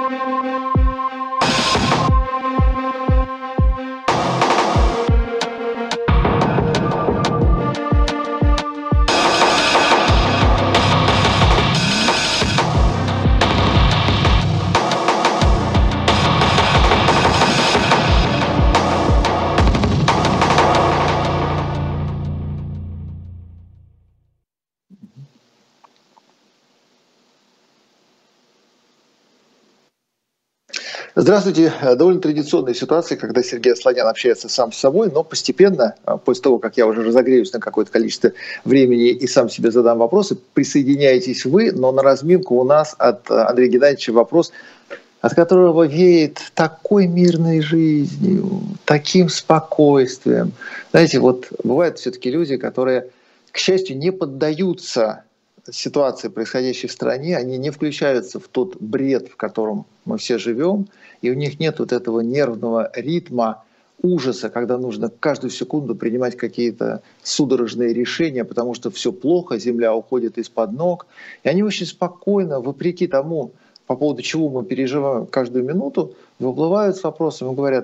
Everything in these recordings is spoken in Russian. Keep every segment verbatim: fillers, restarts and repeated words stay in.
Здравствуйте. Довольно традиционная ситуация, когда Сергей Асланян общается сам с собой, но постепенно, после того, как я уже разогреюсь на какое-то количество времени и сам себе задам вопросы, присоединяйтесь вы, но на разминку у нас от Андрея Геннадьевича вопрос, от которого веет такой мирной жизнью, таким спокойствием. Знаете, вот бывают все-таки люди, которые, к счастью, не поддаются ситуации, происходящей в стране, они не включаются в тот бред, в котором мы все живем, и у них нет вот этого нервного ритма, ужаса, когда нужно каждую секунду принимать какие-то судорожные решения, потому что все плохо, земля уходит из-под ног. И они очень спокойно, вопреки тому, по поводу чего мы переживаем каждую минуту, выплывают с вопросом и говорят: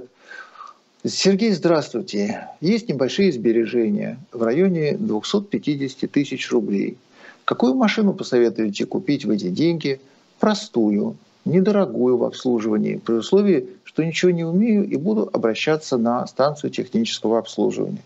Сергей, здравствуйте, есть небольшие сбережения в районе двухсот пятидесяти тысяч рублей. Какую машину посоветуете купить в эти деньги? Простую, недорогую в обслуживании, при условии, что ничего не умею и буду обращаться на станцию технического обслуживания.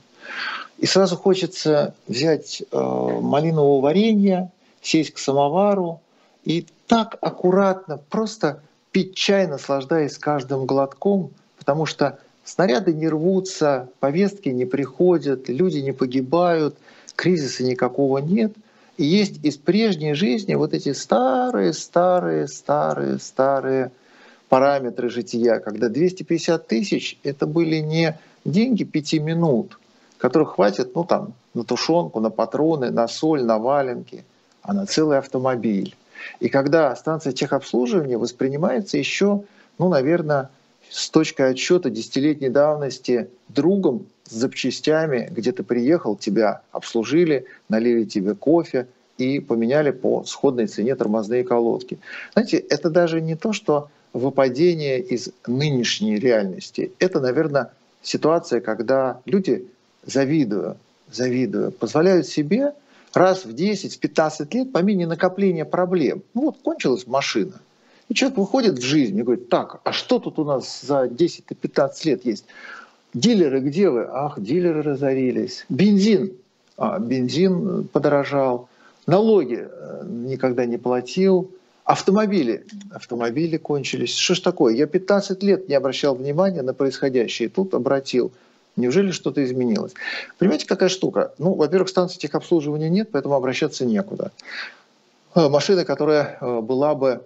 И сразу хочется взять э, малинового варенья, сесть к самовару и так аккуратно просто пить чай, наслаждаясь каждым глотком, потому что снаряды не рвутся, повестки не приходят, люди не погибают, кризиса никакого нет. И есть из прежней жизни вот эти старые, старые, старые, старые параметры жития, когда двести пятьдесят тысяч — это были не деньги пяти минут, которых хватит, ну там, на тушенку, на патроны, на соль, на валенки, а на целый автомобиль. И когда станция техобслуживания воспринимается еще, ну, наверное, с точки отсчета десятилетней давности другом с запчастями, где ты приехал, тебя обслужили, налили тебе кофе и поменяли по сходной цене тормозные колодки. Знаете, это даже не то, что выпадение из нынешней реальности. Это, наверное, ситуация, когда люди, завидуя, завидуя, позволяют себе раз в десять-пятнадцать лет по мере накопления проблем. Ну вот кончилась машина. И человек выходит в жизнь и говорит: так, а что тут у нас за десять-пятнадцать лет есть? Дилеры, где вы? Ах, дилеры разорились. Бензин. А, бензин подорожал. Налоги никогда не платил. Автомобили. Автомобили кончились. Что ж такое? Я пятнадцать лет не обращал внимания на происходящее. И тут обратил. Неужели что-то изменилось? Понимаете, какая штука? Ну, во-первых, станции техобслуживания нет, поэтому обращаться некуда. Машина, которая была бы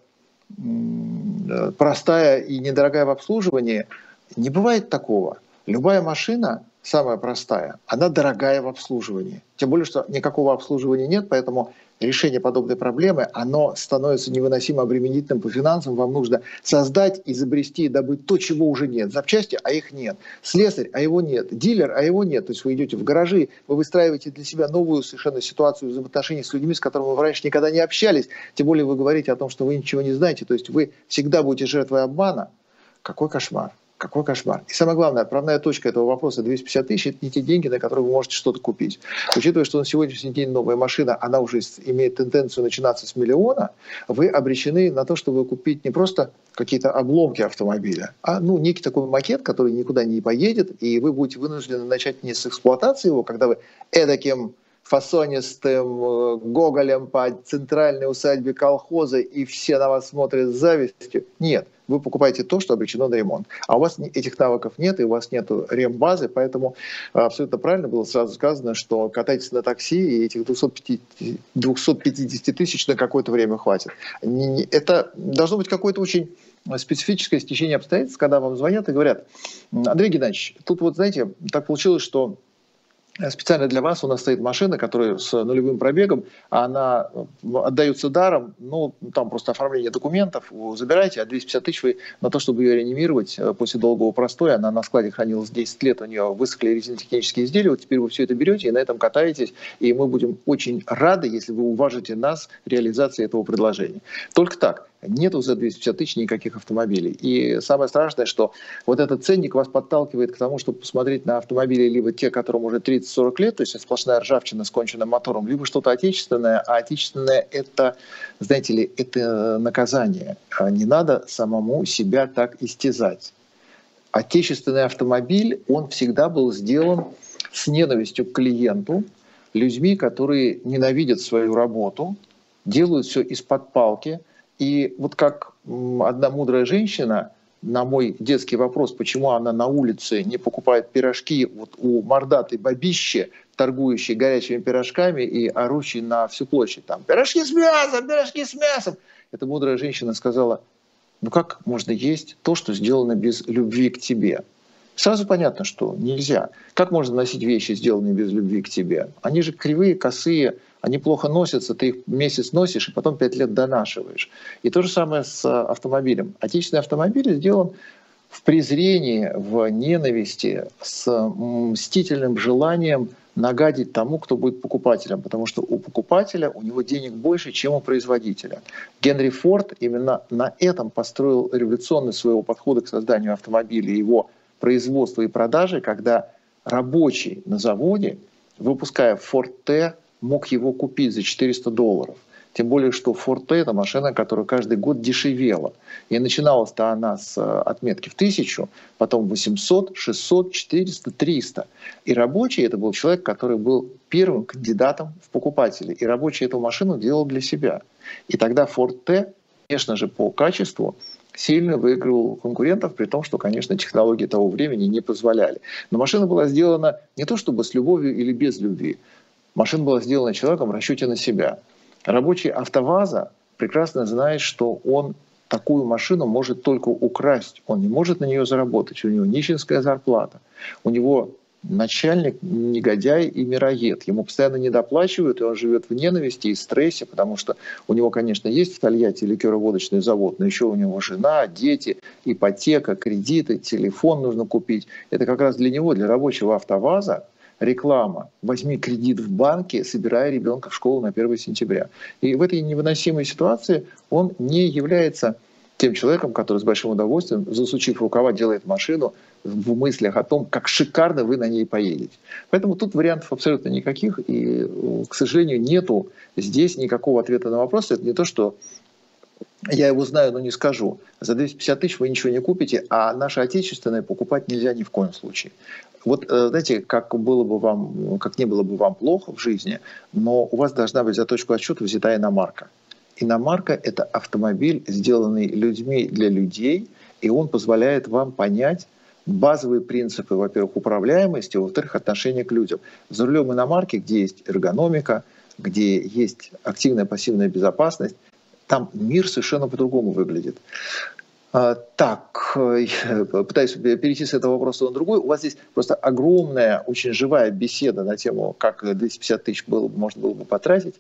простая и недорогая в обслуживании, не бывает такого. Любая машина, самая простая, она дорогая в обслуживании. Тем более, что никакого обслуживания нет, поэтому решение подобной проблемы, оно становится невыносимо обременительным по финансам. Вам нужно создать, изобрести и добыть то, чего уже нет. Запчасти, а их нет. Слесарь, а его нет. Дилер, а его нет. То есть вы идете в гаражи, вы выстраиваете для себя новую совершенно ситуацию взаимоотношений с людьми, с которыми вы раньше никогда не общались. Тем более вы говорите о том, что вы ничего не знаете. То есть вы всегда будете жертвой обмана. Какой кошмар. Какой кошмар. И самое главное, отправная точка этого вопроса двести пятьдесят тысяч – это не те деньги, на которые вы можете что-то купить. Учитывая, что на сегодняшний день новая машина, она уже имеет тенденцию начинаться с миллиона, вы обречены на то, чтобы купить не просто какие-то обломки автомобиля, а ну, некий такой макет, который никуда не поедет, и вы будете вынуждены начать не с эксплуатации его, когда вы эдаким фасонистым гоголем по центральной усадьбе колхоза, и все на вас смотрят с завистью. Нет. Вы покупаете то, что обречено на ремонт. А у вас этих навыков нет, и у вас нет рембазы, поэтому абсолютно правильно было сразу сказано, что катайтесь на такси, и этих двухсот пятидесяти тысяч на какое-то время хватит. Это должно быть какое-то очень специфическое стечение обстоятельств, когда вам звонят и говорят: Андрей Геннадьевич, тут вот, знаете, так получилось, что специально для вас у нас стоит машина, которая с нулевым пробегом, она отдается даром, ну, там просто оформление документов, забирайте, а двести пятьдесят тысяч вы на то, чтобы ее реанимировать после долгого простоя, она на складе хранилась десять лет, у нее высохли резинотехнические изделия, вот теперь вы все это берете и на этом катаетесь, и мы будем очень рады, если вы уважите нас реализации этого предложения. Только так. нету за двести пятьдесят тысяч никаких автомобилей. И самое страшное, что вот этот ценник вас подталкивает к тому, чтобы посмотреть на автомобили либо те, которым уже тридцать-сорок лет, то есть сплошная ржавчина с конченным мотором, либо что-то отечественное, а отечественное это, знаете ли, это наказание. Не надо самому себя так истязать. Отечественный автомобиль, он всегда был сделан с ненавистью к клиенту, людьми, которые ненавидят свою работу, делают все из-под палки. И вот как одна мудрая женщина на мой детский вопрос, почему она на улице не покупает пирожки вот у мордатой бабищи, торгующей горячими пирожками и орущей на всю площадь, там, пирожки с мясом, пирожки с мясом. Эта мудрая женщина сказала: ну как можно есть то, что сделано без любви к тебе? Сразу понятно, что нельзя. Как можно носить вещи, сделанные без любви к тебе? Они же кривые, косые, они плохо носятся, ты их месяц носишь и потом пять лет донашиваешь. И то же самое с автомобилем. Отечественный автомобиль сделан в презрении, в ненависти, с мстительным желанием нагадить тому, кто будет покупателем, потому что у покупателя у него денег больше, чем у производителя. Генри Форд именно на этом построил революционность своего подхода к созданию автомобиля, его производства и продажи, когда рабочий на заводе, выпуская Форд Т, мог его купить за четыреста долларов. Тем более, что Форд Т — это машина, которая каждый год дешевела. И начиналась-то она с отметки в тысячу, потом восемьсот, шестьсот, четыреста, триста. И рабочий — это был человек, который был первым кандидатом в покупатели. И рабочий эту машину делал для себя. И тогда Форд Т, конечно же, по качеству сильно выигрывал конкурентов, при том, что, конечно, технологии того времени не позволяли. Но машина была сделана не то чтобы с любовью или без любви. Машина была сделана человеком в расчете на себя. Рабочий АвтоВАЗа прекрасно знает, что он такую машину может только украсть. Он не может на нее заработать. У него нищенская зарплата. У него начальник негодяй и мироед. Ему постоянно недоплачивают, и он живет в ненависти и стрессе, потому что у него, конечно, есть в Тольятти ликероводочный завод, но еще у него жена, дети, ипотека, кредиты, телефон нужно купить. Это как раз для него, для рабочего АвтоВАЗа, реклама: возьми кредит в банке, собирая ребенка в школу на первое сентября. И в этой невыносимой ситуации он не является тем человеком, который с большим удовольствием, засучив рукава, делает машину в мыслях о том, как шикарно вы на ней поедете. Поэтому тут вариантов абсолютно никаких, и, к сожалению, нету здесь никакого ответа на вопрос. Это не то, что я его знаю, но не скажу. За двести пятьдесят тысяч вы ничего не купите, а наше отечественное покупать нельзя ни в коем случае. Вот, знаете, как было бы вам, как не было бы вам плохо в жизни, но у вас должна быть за точку отсчета взята иномарка. Иномарка — это автомобиль, сделанный людьми для людей, и он позволяет вам понять базовые принципы, во-первых, управляемости, во-вторых, отношения к людям. За рулем иномарки, где есть эргономика, где есть активная пассивная безопасность, там мир совершенно по-другому выглядит. Так, пытаюсь перейти с этого вопроса на другой. У вас здесь просто огромная, очень живая беседа на тему, как двести пятьдесят тысяч было, можно было бы потратить.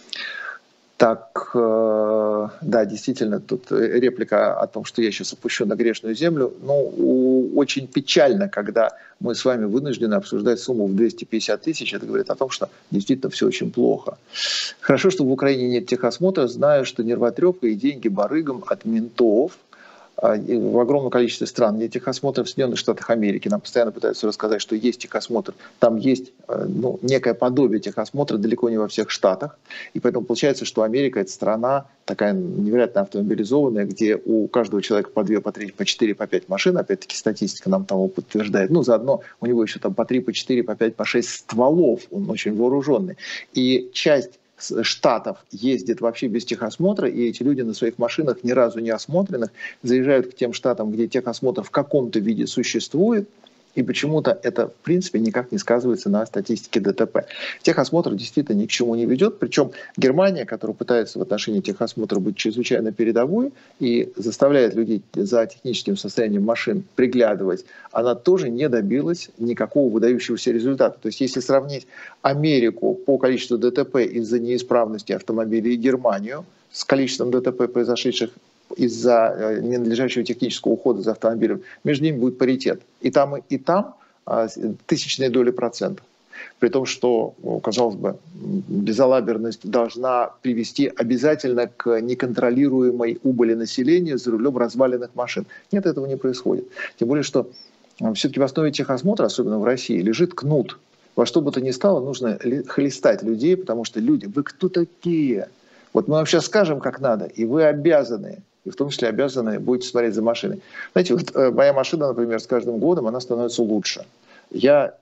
Так, да, действительно, тут реплика о том, что я сейчас опущу на грешную землю. Ну, очень печально, когда мы с вами вынуждены обсуждать сумму в двести пятьдесят тысяч. Это говорит о том, что действительно все очень плохо. Хорошо, что в Украине нет техосмотра. Знаю, что нервотрепка и деньги барыгам от ментов. В огромном количестве стран нет техосмотра. В Соединенных Штатах Америки нам постоянно пытаются рассказать, что есть техосмотр. Там есть, ну, некое подобие техосмотра далеко не во всех штатах. И поэтому получается, что Америка — это страна такая невероятно автомобилизованная, где у каждого человека по две, по три, по четыре, по пять машин. Опять-таки статистика нам того подтверждает. Ну, заодно у него еще там по три, по четыре, по пять, по шесть стволов. Он очень вооруженный. И часть штатов ездит вообще без техосмотра, и эти люди на своих машинах, ни разу не осмотренных, заезжают к тем штатам, где техосмотр в каком-то виде существует, и почему-то это, в принципе, никак не сказывается на статистике ДТП. Техосмотр действительно ни к чему не ведет, причем Германия, которая пытается в отношении техосмотра быть чрезвычайно передовой и заставляет людей за техническим состоянием машин приглядывать, она тоже не добилась никакого выдающегося результата. То есть если сравнить Америку по количеству ДТП из-за неисправности автомобилей и Германию с количеством ДТП, произошедших из-за ненадлежащего технического ухода за автомобилем, между ними будет паритет. И там, и там тысячные доли процента. При том, что, казалось бы, безалаберность должна привести обязательно к неконтролируемой убыли населения за рулем разваленных машин. Нет, этого не происходит. Тем более, что все-таки в основе техосмотра, особенно в России, лежит кнут. Во что бы то ни стало, нужно хлестать людей, потому что люди, вы кто такие? Вот мы вам сейчас скажем, как надо, и вы обязаны, и в том числе обязаны будете смотреть за машиной. Знаете, вот моя машина, например, с каждым годом, она становится лучше. Я,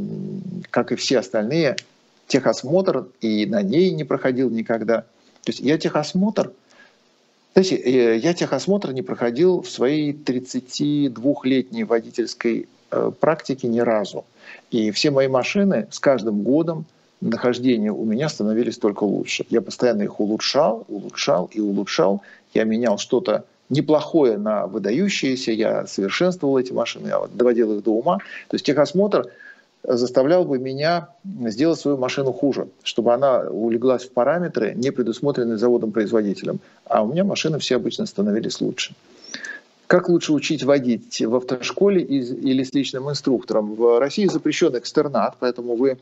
как и все остальные, техосмотр и на ней не проходил никогда. То есть я техосмотр, знаете, я техосмотр не проходил в своей тридцатидвухлетней водительской практике ни разу. И все мои машины с каждым годом нахождения у меня становились только лучше. Я постоянно их улучшал, улучшал и улучшал. Я менял что-то неплохое на выдающееся, я совершенствовал эти машины, я доводил их до ума. То есть техосмотр заставлял бы меня сделать свою машину хуже, чтобы она улеглась в параметры, не предусмотренные заводом-производителем. А у меня машины все обычно становились лучше. Как лучше учить водить в автошколе или с личным инструктором? В России запрещен экстернат, поэтому вы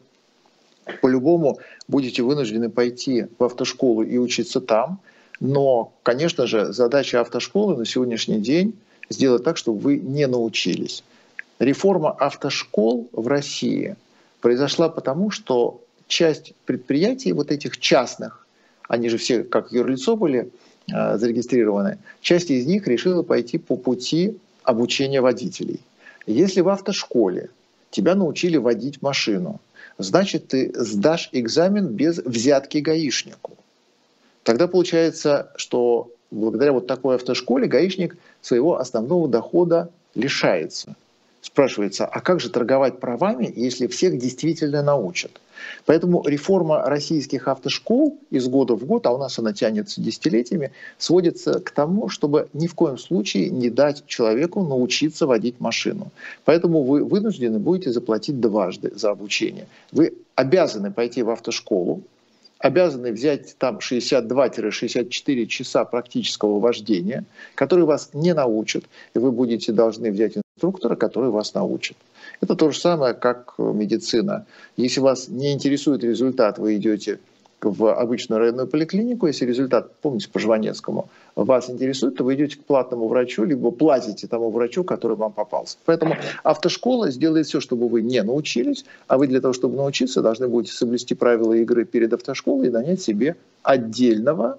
по-любому будете вынуждены пойти в автошколу и учиться там. Но, конечно же, задача автошколы на сегодняшний день сделать так, чтобы вы не научились. Реформа автошкол в России произошла потому, что часть предприятий вот этих частных, они же все как юрлицо были э, зарегистрированы, часть из них решила пойти по пути обучения водителей. Если в автошколе тебя научили водить машину, значит, ты сдашь экзамен без взятки гаишнику. Тогда получается, что благодаря вот такой автошколе гаишник своего основного дохода лишается. Спрашивается, а как же торговать правами, если всех действительно научат? Поэтому реформа российских автошкол из года в год, а у нас она тянется десятилетиями, сводится к тому, чтобы ни в коем случае не дать человеку научиться водить машину. Поэтому вы вынуждены будете заплатить дважды за обучение. Вы обязаны пойти в автошколу, обязаны взять там шестьдесят два — шестьдесят четыре часа практического вождения, которые вас не научат, и вы будете должны взять инструктора, который вас научит. Это то же самое, как медицина. Если вас не интересует результат, вы идете в обычную районную поликлинику. Если результат, помните, по Жванецкому, вас интересует, то вы идете к платному врачу, либо платите тому врачу, который вам попался. Поэтому автошкола сделает все, чтобы вы не научились, а вы для того, чтобы научиться, должны будете соблюсти правила игры перед автошколой и нанять себе отдельного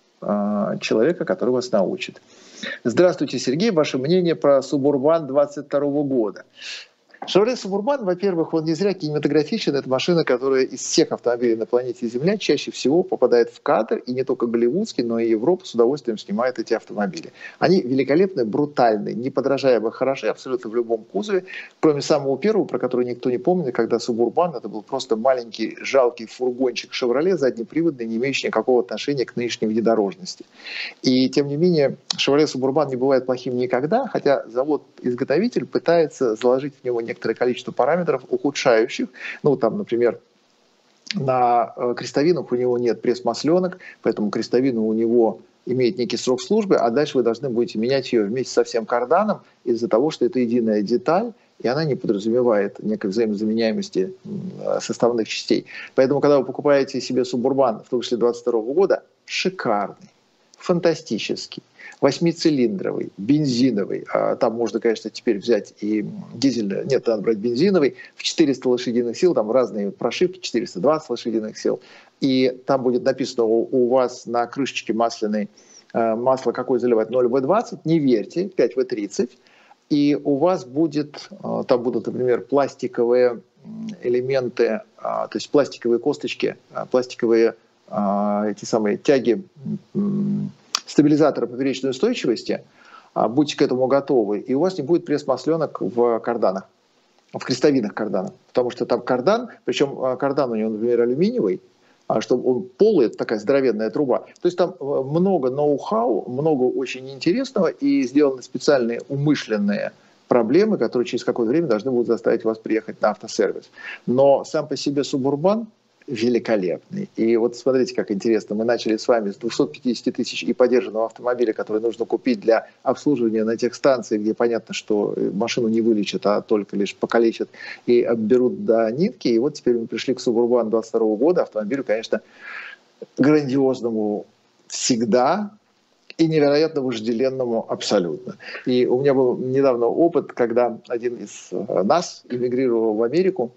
э, человека, который вас научит. Здравствуйте, Сергей. Ваше мнение про Субурбан двадцать второго года? Chevrolet Suburban, во-первых, он не зря кинематографичен. Это машина, которая из всех автомобилей на планете Земля чаще всего попадает в кадр, и не только голливудский, но и Европа с удовольствием снимает эти автомобили. Они великолепны, брутальны, неподражаемо хороши абсолютно в любом кузове, кроме самого первого, про который никто не помнит, когда Suburban, это был просто маленький жалкий фургончик Chevrolet, заднеприводный, не имеющий никакого отношения к нынешней внедорожности. И тем не менее, Chevrolet Suburban не бывает плохим никогда, хотя завод-изготовитель пытается заложить в него некоторое количество параметров, ухудшающих. Ну, там, например, на крестовинах у него нет пресс-масленок, поэтому крестовина у него имеет некий срок службы, а дальше вы должны будете менять ее вместе со всем карданом из-за того, что это единая деталь, и она не подразумевает некой взаимозаменяемости составных частей. Поэтому, когда вы покупаете себе Suburban, в том числе двадцать второго года, шикарный, фантастический, восьмицилиндровый, бензиновый, а там можно, конечно, теперь взять и дизельный, нет, надо брать бензиновый, в четыреста лошадиных сил, там разные прошивки, четыреста двадцать лошадиных сил, и там будет написано у, у вас на крышечке масляной, э, масло какое заливать, ноль вэ двадцать, не верьте, пять вэ тридцать, и у вас будет, э, там будут, например, пластиковые элементы, э, то есть пластиковые косточки, э, пластиковые э, эти самые тяги, э, стабилизатора поперечной устойчивости, будьте к этому готовы, и у вас не будет пресс-масленок в карданах, в крестовинах карданов, потому что там кардан, причем кардан у него, например, алюминиевый, чтобы он полый, это такая здоровенная труба. То есть там много ноу-хау, много очень интересного, и сделаны специальные умышленные проблемы, которые через какое-то время должны будут заставить вас приехать на автосервис. Но сам по себе Suburban великолепный. И вот смотрите, как интересно. Мы начали с вами с двухсот пятидесяти тысяч и подержанного автомобиля, который нужно купить для обслуживания на тех станциях, где понятно, что машину не вылечат, а только лишь покалечат и обберут до нитки. И вот теперь мы пришли к Субурбану двадцать второго года. Автомобилю, конечно, грандиозному всегда и невероятно вожделенному абсолютно. И у меня был недавно опыт, когда один из нас эмигрировал в Америку,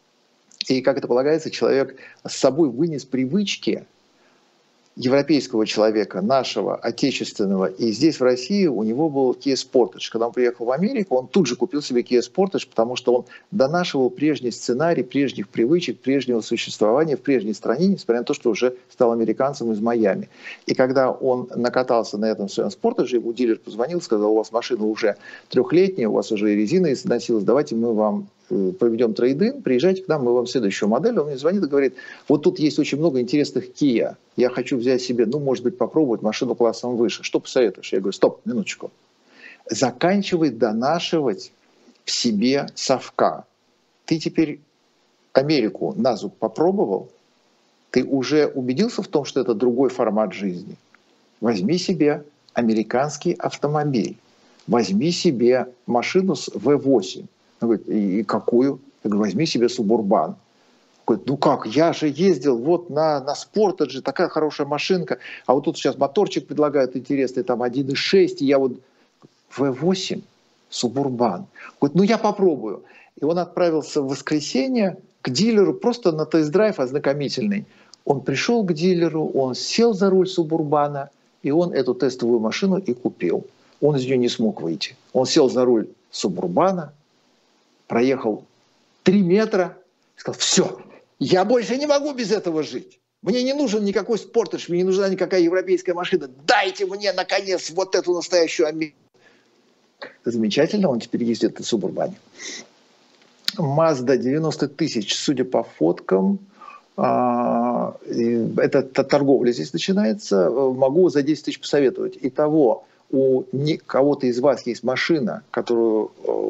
и, как это полагается, человек с собой вынес привычки европейского человека, нашего, отечественного. И здесь, в России, у него был Kia Sportage. Когда он приехал в Америку, он тут же купил себе Kia Sportage, потому что он донашивал прежний сценарий, прежних привычек, прежнего существования в прежней стране, несмотря на то, что уже стал американцем из Майами. И когда он накатался на этом своем Sportage, ему дилер позвонил, сказал: у вас машина уже трехлетняя, у вас уже и резина износилась, давайте мы вам проведем трейд-ин, приезжайте к нам, мы вам следующую модель. Он мне звонит и говорит: вот тут есть очень много интересных Kia, я хочу взять себе, ну, может быть, попробовать машину классом выше. Что посоветуешь? Я говорю: стоп, минуточку. Заканчивай донашивать в себе совка. Ты теперь Америку на зуб попробовал? Ты уже убедился в том, что это другой формат жизни? Возьми себе американский автомобиль. Возьми себе машину с вэ восемь. Он говорит: и какую? Я говорю: возьми себе Субурбан. Он говорит: ну как, я же ездил вот на, на Sportage, такая хорошая машинка, а вот тут сейчас моторчик предлагают интересный, там один и шесть, и я вот вэ восемь, Субурбан. Говорит: ну я попробую. И он отправился в воскресенье к дилеру просто на тест-драйв ознакомительный. Он пришел к дилеру, он сел за руль Субурбана, и он эту тестовую машину и купил. Он из нее не смог выйти. Он сел за руль Субурбана, проехал три метра, сказал: все, я больше не могу без этого жить. Мне не нужен никакой Sportage, мне не нужна никакая европейская машина. Дайте мне, наконец, вот эту настоящую Америку. Замечательно, он теперь ездит на Субурбане. Mazda девяносто тысяч, судя по фоткам, это торговля здесь начинается, могу за десять тысяч посоветовать. Итого, у кого-то из вас есть машина, которую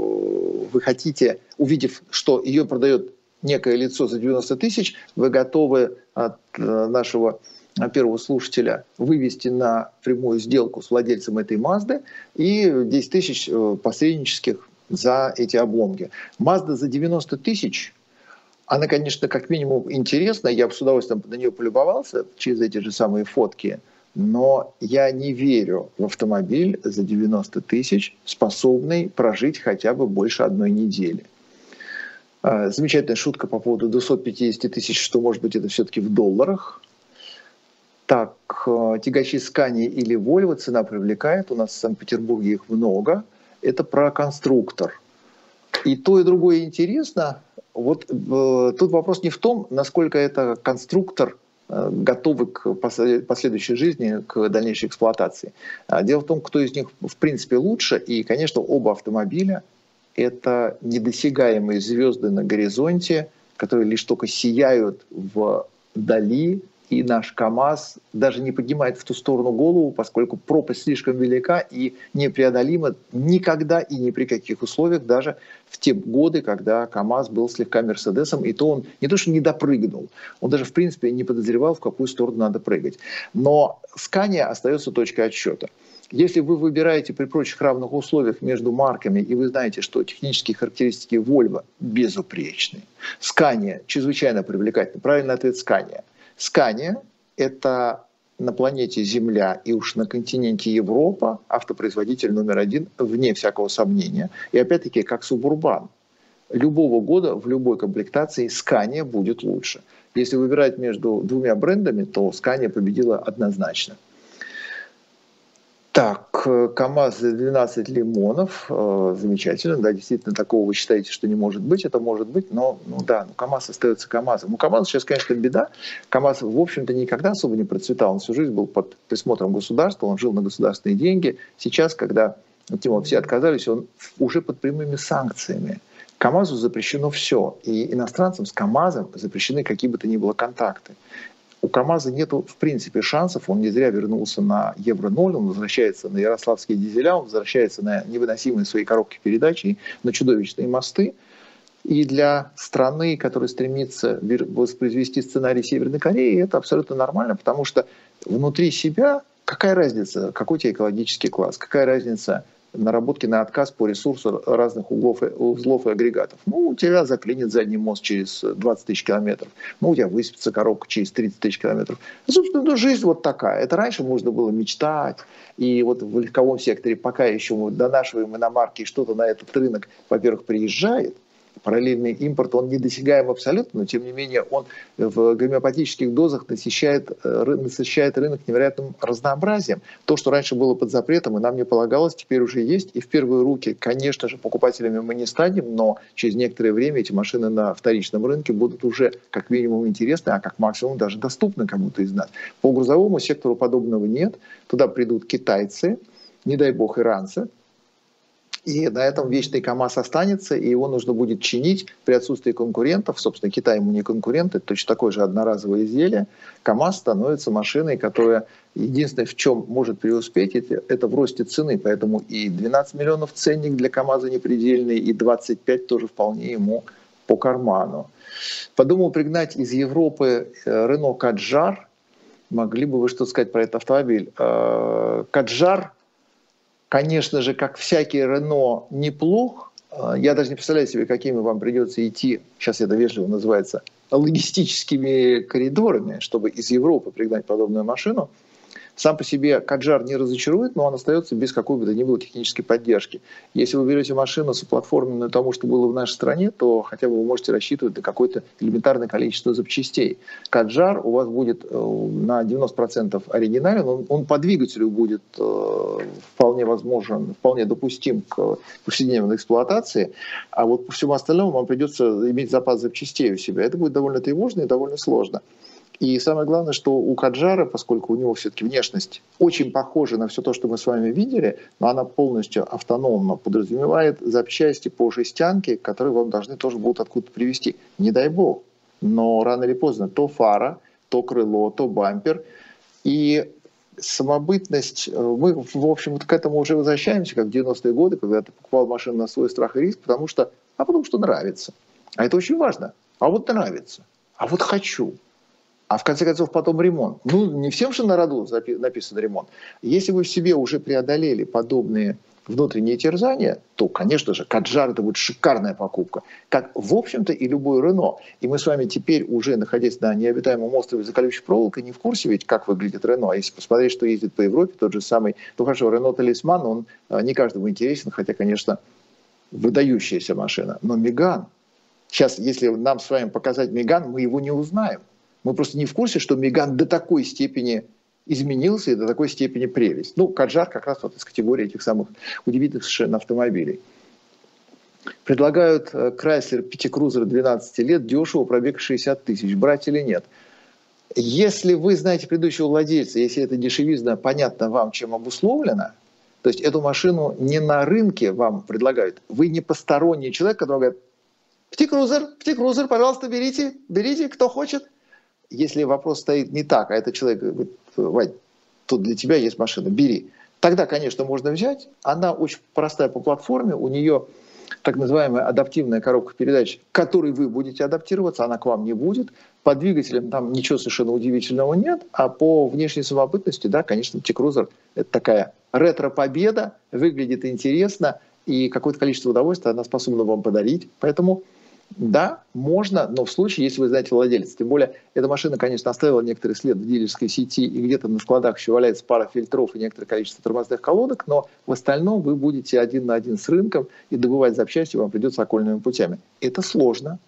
вы хотите, увидев, что ее продает некое лицо за девяносто тысяч, вы готовы от нашего первого слушателя вывести на прямую сделку с владельцем этой Мазды и десять тысяч посреднических за эти обломки. Мазда за девяносто тысяч, она, конечно, как минимум интересна, я бы с удовольствием на нее полюбовался через эти же самые фотки, но я не верю в автомобиль за девяносто тысяч, способный прожить хотя бы больше одной недели. Замечательная шутка по поводу двухсот пятидесяти тысяч, что, может быть, это все-таки в долларах. Так, тягачи Scania или Volvo цена привлекает. У нас в Санкт-Петербурге их много. Это про конструктор. И то, и другое интересно. Вот э, тут вопрос не в том, насколько это конструктор э, готовы к последующей жизни, к дальнейшей эксплуатации. А дело в том, кто из них в принципе лучше. И, конечно, оба автомобиля – это недосягаемые звезды на горизонте, которые лишь только сияют вдали. И наш КАМАЗ даже не поднимает в ту сторону голову, поскольку пропасть слишком велика и непреодолима никогда и ни при каких условиях, даже в те годы, когда КАМАЗ был слегка Мерседесом, и то он не то что не допрыгнул, он даже в принципе не подозревал, в какую сторону надо прыгать. Но Scania остается точкой отсчета. Если вы выбираете при прочих равных условиях между марками, и вы знаете, что технические характеристики Volvo безупречны, Scania чрезвычайно привлекательна. Правильный ответ – Scania. Scania – это на планете Земля и уж на континенте Европа автопроизводитель номер один, вне всякого сомнения. И опять-таки, как Субурбан. Любого года в любой комплектации Scania будет лучше. Если выбирать между двумя брендами, то Scania победила однозначно. Так, КАМАЗ за двенадцать лимонов, э, замечательно, да, действительно, такого вы считаете, что не может быть, это может быть, но, ну да, ну, КАМАЗ остается КАМАЗом. У КАМАЗа сейчас, конечно, беда, КАМАЗ, в общем-то, никогда особо не процветал, он всю жизнь был под присмотром государства, он жил на государственные деньги, сейчас, когда от него все отказались, он уже под прямыми санкциями. КАМАЗу запрещено все, и иностранцам с КАМАЗом запрещены какие бы то ни было контакты. У КАМАЗа нет в принципе шансов, он не зря вернулся на Евро ноль, он возвращается на ярославские дизеля, он возвращается на невыносимые свои коробки передач и на чудовищные мосты. И для страны, которая стремится воспроизвести сценарий Северной Кореи, это абсолютно нормально, потому что внутри себя какая разница, какой у тебя экологический класс, какая разница наработки на отказ по ресурсу разных углов, узлов и агрегатов. Ну, у тебя заклинит задний мост через двадцать тысяч километров, ну, у тебя высыпется коробка через тридцать тысяч километров. И, собственно, ну, жизнь вот такая. Это раньше можно было мечтать, и вот в легковом секторе пока еще мы донашиваем иномарки, и что-то на этот рынок, во-первых, приезжает, параллельный импорт, он недосягаем абсолютно, но тем не менее он в гомеопатических дозах насыщает, насыщает рынок невероятным разнообразием. То, что раньше было под запретом и нам не полагалось, теперь уже есть. И в первые руки, конечно же, покупателями мы не станем, но через некоторое время эти машины на вторичном рынке будут уже как минимум интересны, а как максимум даже доступны кому-то из нас. По грузовому сектору подобного нет. Туда придут китайцы, не дай бог иранцы. И на этом вечный КАМАЗ останется, и его нужно будет чинить при отсутствии конкурентов. Собственно, Китай ему не конкурент, это точно такое же одноразовое изделие. КАМАЗ становится машиной, которая единственное, в чем может преуспеть, это, это в росте цены. Поэтому и двенадцать миллионов ценник для КАМАЗа непредельный, и двадцать пять тоже вполне ему по карману. Подумал пригнать из Европы Рено Каджар. Могли бы вы что-то сказать про этот автомобиль? Каджар, конечно же, как всякий Рено, неплох. Я даже не представляю себе, какими вам придется идти, сейчас это вежливо называется, логистическими коридорами, чтобы из Европы пригнать подобную машину. Сам по себе Каджар не разочарует, но он остается без какой бы то ни было технической поддержки. Если вы берете машину соплатформенную тому, что было в нашей стране, то хотя бы вы можете рассчитывать на какое-то элементарное количество запчастей. Каджар у вас будет на девяносто процентов оригинален, он, он по двигателю будет э, вполне возможен, вполне допустим к повседневной эксплуатации, а вот по всему остальному вам придется иметь запас запчастей у себя. Это будет довольно тревожно и довольно сложно. И самое главное, что у Каджара, поскольку у него все-таки внешность очень похожа на все то, что мы с вами видели, но она полностью автономно подразумевает запчасти по жестянке, которые вам должны тоже будут откуда-то привезти. Не дай бог, но рано или поздно то фара, то крыло, то бампер. И самобытность, мы, в общем, вот к этому уже возвращаемся, как в девяностые годы, когда ты покупал машину на свой страх и риск, потому что, а потому что нравится. А это очень важно. А вот нравится. А вот хочу. А в конце концов потом ремонт. Ну, не всем же на роду написан ремонт. Если вы в себе уже преодолели подобные внутренние терзания, то, конечно же, Каджар это будет шикарная покупка. Как, в общем-то, и любой Рено. И мы с вами теперь, уже находясь на необитаемом острове за колючей проволокой, не в курсе ведь, как выглядит Рено. А если посмотреть, что ездит по Европе, тот же самый, ну хорошо, Рено Талисман, он не каждому интересен, хотя, конечно, выдающаяся машина. Но Меган, сейчас, если нам с вами показать Меган, мы его не узнаем. Мы просто не в курсе, что Меган до такой степени изменился и до такой степени прелесть. Ну, Каджар как раз вот из категории этих самых удивительных совершенно автомобилей. Предлагают Chrysler пяти крузер двенадцати лет, дешево, пробег шестьдесят тысяч. Брать или нет? Если вы знаете предыдущего владельца, если эта дешевизна понятна вам, чем обусловлена, то есть эту машину не на рынке вам предлагают, вы не посторонний человек, который говорит: пяти крузер, пяти крузер, пожалуйста, берите, берите, кто хочет. Если вопрос стоит не так, а этот человек говорит: Вань, тут для тебя есть машина, бери. Тогда, конечно, можно взять. Она очень простая по платформе, у нее так называемая адаптивная коробка передач, к которой вы будете адаптироваться, она к вам не будет. По двигателям там ничего совершенно удивительного нет, а по внешней самобытности, да, конечно, T-Cruiser это такая ретро-победа, выглядит интересно, и какое-то количество удовольствия она способна вам подарить. Поэтому да, можно, но в случае, если вы знаете владельца. Тем более, эта машина, конечно, оставила некоторый след в дилерской сети, и где-то на складах еще валяется пара фильтров и некоторое количество тормозных колодок, но в остальном вы будете один на один с рынком, и добывать запчасти вам придется окольными путями. Это сложно,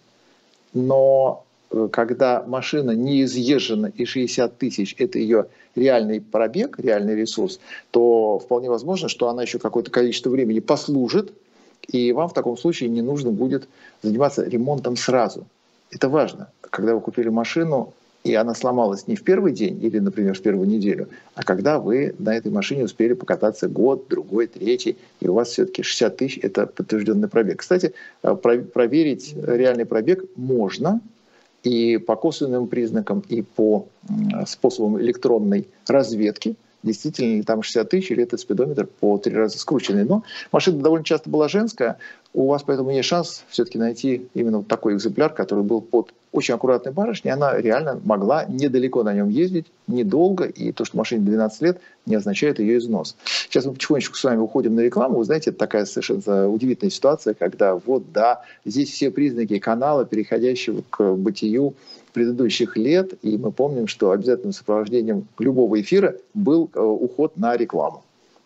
но когда машина не изъезжена и шестьдесят тысяч – это ее реальный пробег, реальный ресурс, то вполне возможно, что она еще какое-то количество времени послужит, и вам в таком случае не нужно будет заниматься ремонтом сразу. Это важно. Когда вы купили машину, и она сломалась не в первый день или, например, в первую неделю, а когда вы на этой машине успели покататься год, другой, третий, и у вас все-таки шестьдесят тысяч – это подтвержденный пробег. Кстати, проверить реальный пробег можно и по косвенным признакам, и по способам электронной разведки. действительно ли там шестьдесят тысяч, или этот спидометр по три раза скрученный. Но машина довольно часто была женская, у вас поэтому есть шанс все-таки найти именно вот такой экземпляр, который был под очень аккуратной барышней. Она реально могла недалеко на нем ездить, недолго, и то, что машине двенадцать лет, не означает ее износ. Сейчас мы потихонечку с вами уходим на рекламу. Вы знаете, это такая совершенно удивительная ситуация, когда вот, да, здесь все признаки канала, переходящего к бытию предыдущих лет, и мы помним, что обязательным сопровождением любого эфира был э, уход на рекламу.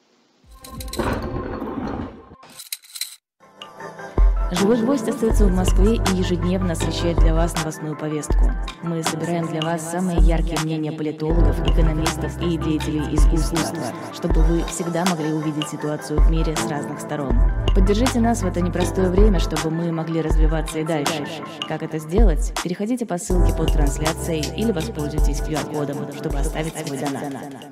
«Живой гвоздь» остается в Москве и ежедневно освещает для вас новостную повестку. Мы собираем для вас самые яркие мнения политологов, экономистов и деятелей искусства, чтобы вы всегда могли увидеть ситуацию в мире с разных сторон. Поддержите нас в это непростое время, чтобы мы могли развиваться и дальше. Как это сделать? Переходите по ссылке под трансляцией или воспользуйтесь ку ар-кодом, чтобы оставить свой донат.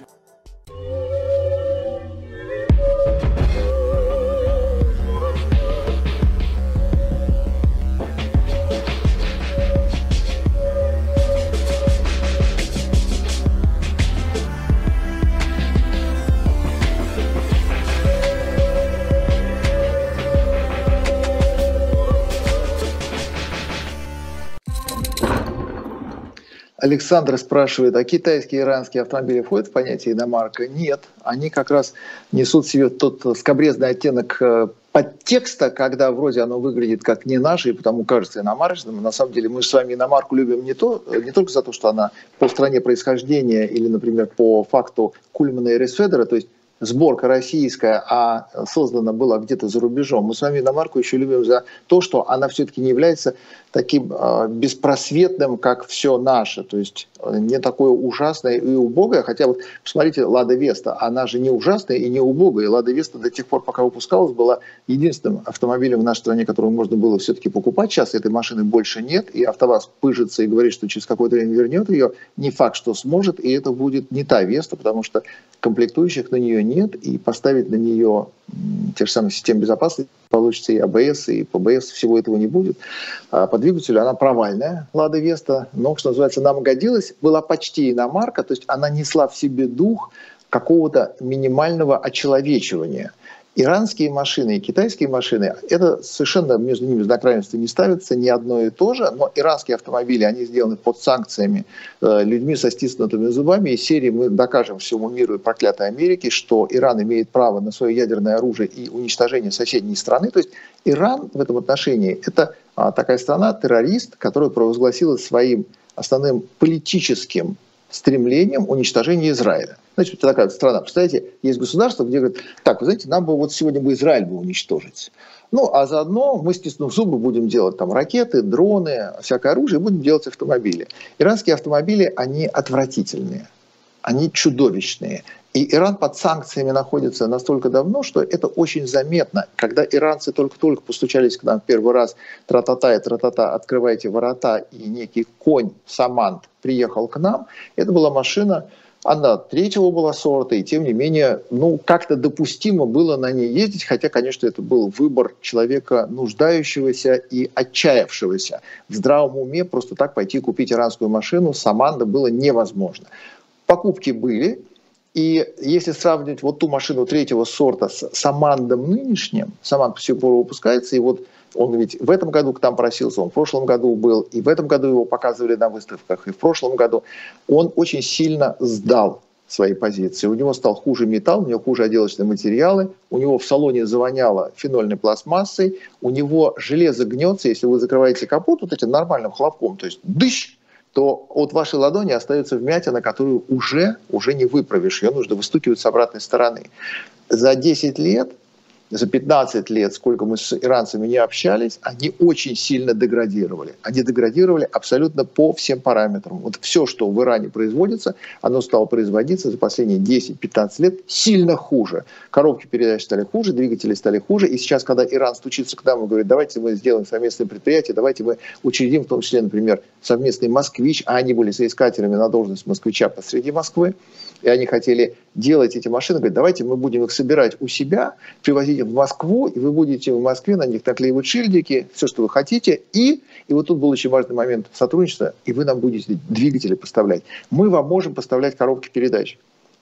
Александр спрашивает, а китайские и иранские автомобили входят в понятие иномарка? Нет, они как раз несут в себе тот скабрезный оттенок подтекста, когда вроде оно выглядит как не наше, и потому кажется иномарочным. На самом деле мы с вами иномарку любим не, то, не только за то, что она по стране происхождения или, например, по факту Кульмана и Рейсфедера, то есть сборка российская, а создана была где-то за рубежом. Мы с вами иномарку еще любим за то, что она все-таки не является таким э, беспросветным, как все наше. То есть э, не такое ужасное и убогое. Хотя вот посмотрите, Лада Веста, она же не ужасная и не убогая. Лада Веста до тех пор, пока выпускалась, была единственным автомобилем в нашей стране, который можно было все-таки покупать. Сейчас этой машины больше нет. И АвтоВАЗ пыжится и говорит, что через какое-то время вернет ее. Не факт, что сможет. И это будет не та Веста, потому что комплектующих на нее нет. И поставить на нее те же самые системы безопасности, получится и а бэ эс, и пэ бэ эс, всего этого не будет. А по двигателю она провальная, Лада Веста, но, что называется, нам годилась, была почти иномарка, то есть она несла в себе дух какого-то минимального очеловечивания. Иранские машины и китайские машины, это совершенно между ними знак равенства не ставится, не одно и то же, но иранские автомобили, они сделаны под санкциями, э, людьми со стиснутыми зубами, из серии мы докажем всему миру и проклятой Америке, что Иран имеет право на свое ядерное оружие и уничтожение соседней страны. То есть Иран в этом отношении это а, такая страна-террорист, которая провозгласила своим основным политическим стремлением уничтожения Израиля. Значит, это такая страна. Представляете, есть государство, где говорят, так, вы знаете, нам бы вот сегодня бы Израиль бы уничтожить. Ну, а заодно мы, стиснув зубы, будем делать там ракеты, дроны, всякое оружие, и будем делать автомобили. Иранские автомобили, они отвратительные, они чудовищные. И Иран под санкциями находится настолько давно, что это очень заметно. Когда иранцы только-только постучались к нам в первый раз, тра-та-та и тра-та-та, открывайте ворота, и некий конь, Самант, приехал к нам, это была машина, она третьего была сорта, и тем не менее, ну, как-то допустимо было на ней ездить, хотя, конечно, это был выбор человека нуждающегося и отчаявшегося. В здравом уме просто так пойти купить иранскую машину Саманда было невозможно. Покупки были. И если сравнивать вот ту машину третьего сорта с Самандом нынешним, Саманд по сих пор выпускается, и вот он ведь в этом году к нам просился, он в прошлом году был, и в этом году его показывали на выставках, и в прошлом году, он очень сильно сдал свои позиции. У него стал хуже металл, у него хуже отделочные материалы, у него в салоне завоняло фенольной пластмассой, у него железо гнется, если вы закрываете капот вот этим нормальным хлопком, то есть дыщ, то от вашей ладони остается вмятина, которую уже, уже не выправишь. Ее нужно выстукивать с обратной стороны. За десять лет, за пятнадцать лет, сколько мы с иранцами не общались, они очень сильно деградировали. Они деградировали абсолютно по всем параметрам. Вот все, что в Иране производится, оно стало производиться за последние десять-пятнадцать лет сильно хуже. Коробки передач стали хуже, двигатели стали хуже. И сейчас, когда Иран стучится к нам и говорит, давайте мы сделаем совместное предприятие, давайте мы учредим, в том числе, например, совместный «Москвич», а они были соискателями на должность «Москвича» посреди Москвы, и они хотели делать эти машины, говорят, давайте мы будем их собирать у себя, привозить в Москву, и вы будете в Москве на них наклеивать шильдики, все, что вы хотите, и, и вот тут был очень важный момент сотрудничества, и вы нам будете двигатели поставлять. Мы вам можем поставлять коробки передач.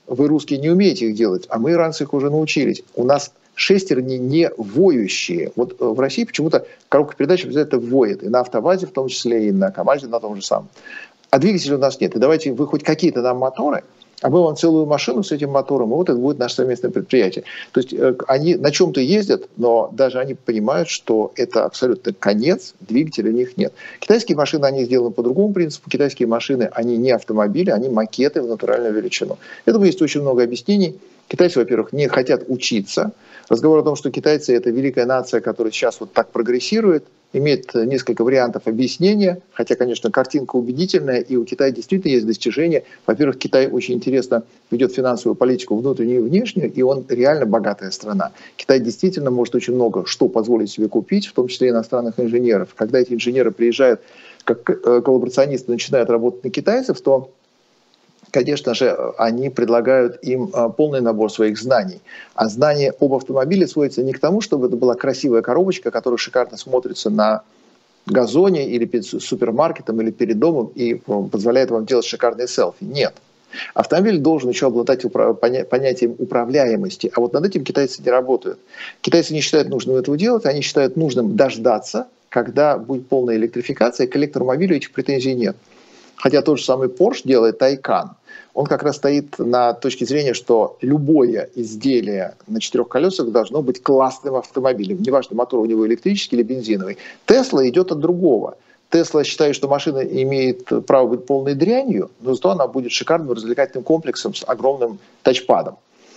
вы, русские, не умеете их делать, а мы, иранцы, их уже научились. У нас шестерни не воющие. Вот в России почему-то коробка передач обязательно воет. И на АвтоВАЗе в том числе, и на КамАЗе на том же самом. А двигателя у нас нет. И давайте вы хоть какие-то нам моторы, а мы вам целую машину с этим мотором, и вот это будет наше совместное предприятие. То есть они на чем-то ездят, но даже они понимают, что это абсолютно конец, двигателя у них нет. Китайские машины, они сделаны по другому принципу. Китайские машины, они не автомобили, они макеты в натуральную величину. Этому есть очень много объяснений. Китайцы, во-первых, не хотят учиться. Разговор о том, что китайцы – это великая нация, которая сейчас вот так прогрессирует, имеет несколько вариантов объяснения, хотя, конечно, картинка убедительная, и у Китая действительно есть достижения. Во-первых, Китай очень интересно ведет финансовую политику внутреннюю и внешнюю, и он реально богатая страна. Китай действительно может очень много что позволить себе купить, в том числе иностранных инженеров. Когда эти инженеры приезжают как коллаборационисты, начинают работать на китайцев, то, конечно же, они предлагают им полный набор своих знаний. А знание об автомобиле сводится не к тому, чтобы это была красивая коробочка, которая шикарно смотрится на газоне или перед супермаркетом или перед домом и позволяет вам делать шикарные селфи. Нет. Автомобиль должен еще обладать понятием управляемости. А вот над этим китайцы не работают. Китайцы не считают нужным этого делать, они считают нужным дождаться, когда будет полная электрификация, и к электромобилю этих претензий нет. Хотя тот же самый Porsche делает Taycan. Он как раз стоит на точке зрения, что любое изделие на четырех колесах должно быть классным автомобилем. Неважно, мотор у него электрический или бензиновый. Tesla идет от другого. Tesla считает, что машина имеет право быть полной дрянью, но зато она будет шикарным развлекательным комплексом с огромным тачпадом.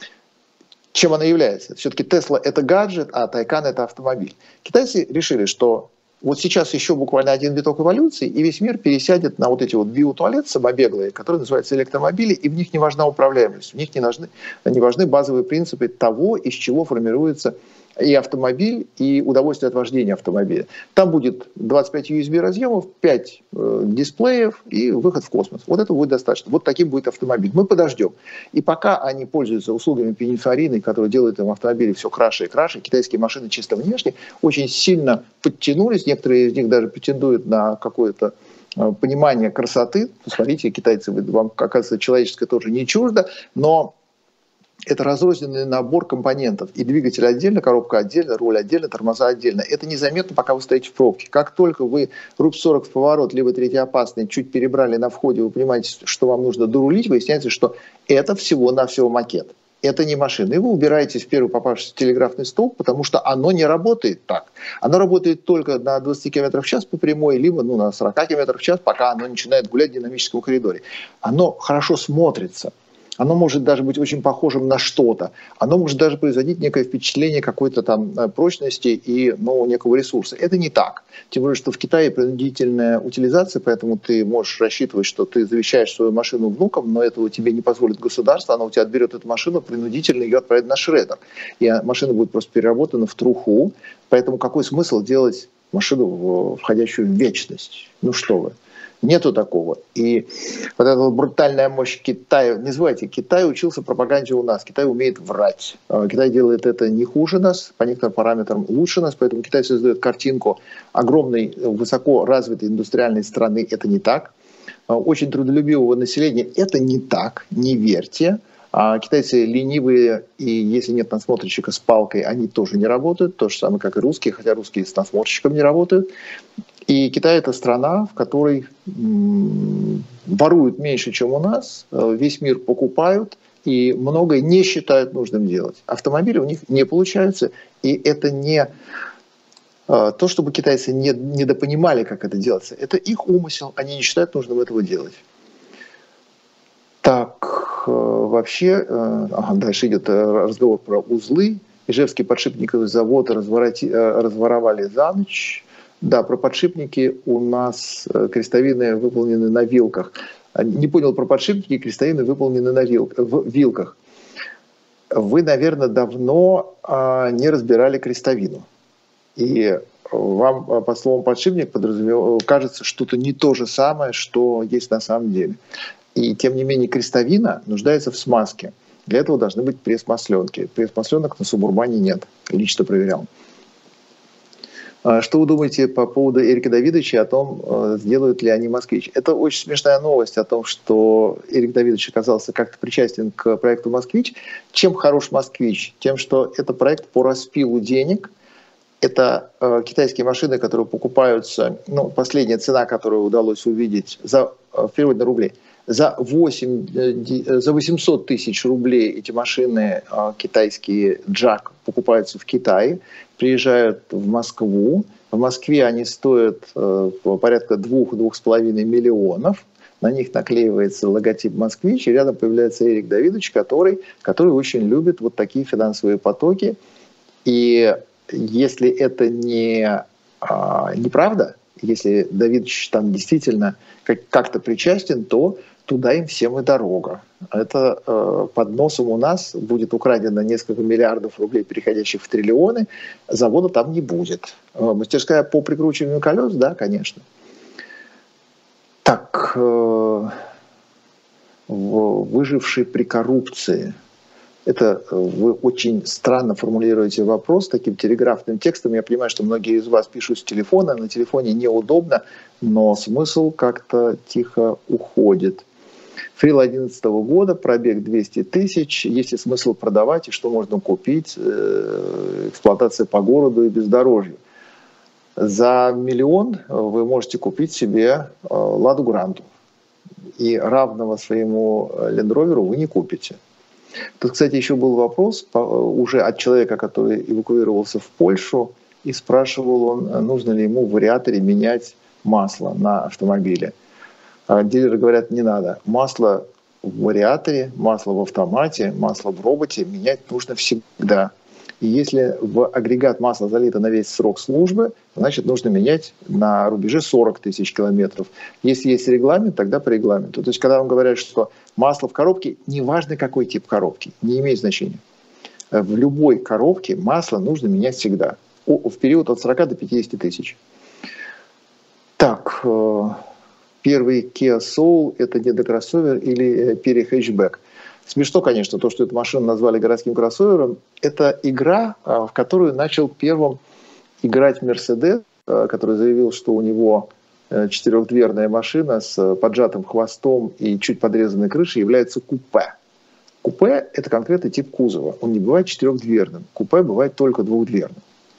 Чем она является? Все-таки Tesla – это гаджет, а Taycan – это автомобиль. Китайцы решили, что вот сейчас еще буквально один виток эволюции, и весь мир пересядет на вот эти вот биотуалеты самобеглые, которые называются электромобили, и в них не важна управляемость, в них не важны, не важны базовые принципы того, из чего формируется и автомобиль, и удовольствие от вождения автомобиля. Там будет двадцать пять ю эс би разъемов, пять э, дисплеев и выход в космос. Вот это будет достаточно. Вот таким будет автомобиль. Мы подождем. И пока они пользуются услугами Пининфарины, которые делают им автомобили все краше и краше, китайские машины чисто внешне очень сильно подтянулись. Некоторые из них даже претендуют на какое-то э, понимание красоты. Посмотрите, китайцы, вам, оказывается, человеческое тоже не чуждо, но это разрозненный набор компонентов. И двигатель отдельно, коробка отдельно, руль отдельно, тормоза отдельно. Это незаметно, пока вы стоите в пробке. Как только вы руб сорок в поворот, либо третьеопасный, чуть перебрали на входе, вы понимаете, что вам нужно дорулить, выясняется, что это всего-навсего макет. Это не машина. И вы убираетесь в первый попавшийся телеграфный столб, потому что оно не работает так. Оно работает только на двадцати километрах в час по прямой, либо ну, на сорока километрах в час, пока оно начинает гулять в динамическом коридоре. Оно хорошо смотрится. Оно может даже быть очень похожим на что-то. Оно может даже производить некое впечатление какой-то там прочности и ну, некого ресурса. Это не так. Тем более, что в Китае принудительная утилизация, поэтому ты можешь рассчитывать, что ты завещаешь свою машину внукам, но этого тебе не позволит государство. Оно у тебя отберет эту машину, принудительно ее отправит на шредер. И машина будет просто переработана в труху. Поэтому какой смысл делать машину, входящую в вечность? Ну что вы. Нету такого. И вот эта вот брутальная мощь Китая, не забывайте, Китай учился пропаганде у нас, Китай умеет врать. Китай делает это не хуже нас, по некоторым параметрам лучше нас, поэтому Китай создает картинку огромной, высоко развитой индустриальной страны, это не так. Очень трудолюбивого населения, это не так, не верьте. А китайцы ленивые, и если нет надсмотрщика с палкой, они тоже не работают, то же самое, как и русские, хотя русские с надсмотрщиком не работают. И Китай – это страна, в которой м, воруют меньше, чем у нас, весь мир покупают и многое не считают нужным делать. Автомобили у них не получаются, и это не а, то, чтобы китайцы не, недопонимали, как это делается. Это их умысел, они не считают нужным этого делать. Так, вообще, ага, дальше идет разговор про узлы. Ижевский подшипниковый завод разворовали за ночь. Да, про подшипники у нас крестовины выполнены на вилках. Не понял про подшипники, крестовины выполнены на вил, в вилках. Вы, наверное, давно а, не разбирали крестовину. И вам по словам подшипник подразумевается, кажется что-то не то же самое, что есть на самом деле. И тем не менее крестовина нуждается в смазке. Для этого должны быть пресс-масленки. Пресс-масленок на Субурбане нет. Лично проверял. Что вы думаете по поводу Эрика Давидовича, о том, сделают ли они «Москвич»? Это очень смешная новость о том, что Эрик Давидович оказался как-то причастен к проекту «Москвич». Чем хорош «Москвич»? Тем, что это проект по распилу денег. Это э, китайские машины, которые покупаются, ну, последняя цена, которую удалось увидеть, за, в переводе на рубли, за, восемь, э, за восемьсот тысяч рублей эти машины э, китайские джак покупаются в Китае, приезжают в Москву. В Москве они стоят э, порядка двух-двух с половиной миллионов. На них наклеивается логотип «Москвич», и рядом появляется Эрик Давидович, который, который очень любит вот такие финансовые потоки. И если это не а, неправда, если Давидович там действительно как- как-то причастен, то туда им всем и дорога. Это э, под носом у нас будет украдено несколько миллиардов рублей, переходящих в триллионы, завода там не будет. Э, мастерская по прикручиванию колес, да, конечно. Так, э, выживший при коррупции. Это вы очень странно формулируете вопрос таким телеграфным текстом. Я понимаю, что многие из вас пишут с телефона, на телефоне неудобно, но смысл как-то тихо уходит. Фрил две тысячи одиннадцатого года, пробег двести тысяч, есть ли смысл продавать и что можно купить, эксплуатация по городу и бездорожью. За миллион вы можете купить себе Ладу Гранту, и равного своему Лендроверу вы не купите. Тут, кстати, еще был вопрос уже от человека, который эвакуировался в Польшу, и спрашивал он, нужно ли ему в вариаторе менять масло на автомобиле. А дилеры говорят, не надо. Масло в вариаторе, масло в автомате, масло в роботе менять нужно всегда. И если в агрегат масла залито на весь срок службы, значит, нужно менять на рубеже сорок тысяч километров. Если есть регламент, тогда по регламенту. То есть, когда вам говорят, что масло в коробке, неважно какой тип коробки, не имеет значения. В любой коробке масло нужно менять всегда. В период от сорока до пятидесяти тысяч. Так, первый Kia Soul – это недокроссовер или перехэтчбэк? Смешно, конечно, то, что эту машину назвали городским кроссовером. Это игра, в которую начал первым играть Mercedes, который заявил, что у него четырехдверная машина с поджатым хвостом и чуть подрезанной крышей является купе. Купе – это конкретный тип кузова. Он не бывает четырехдверным. Купе бывает только двухдверным.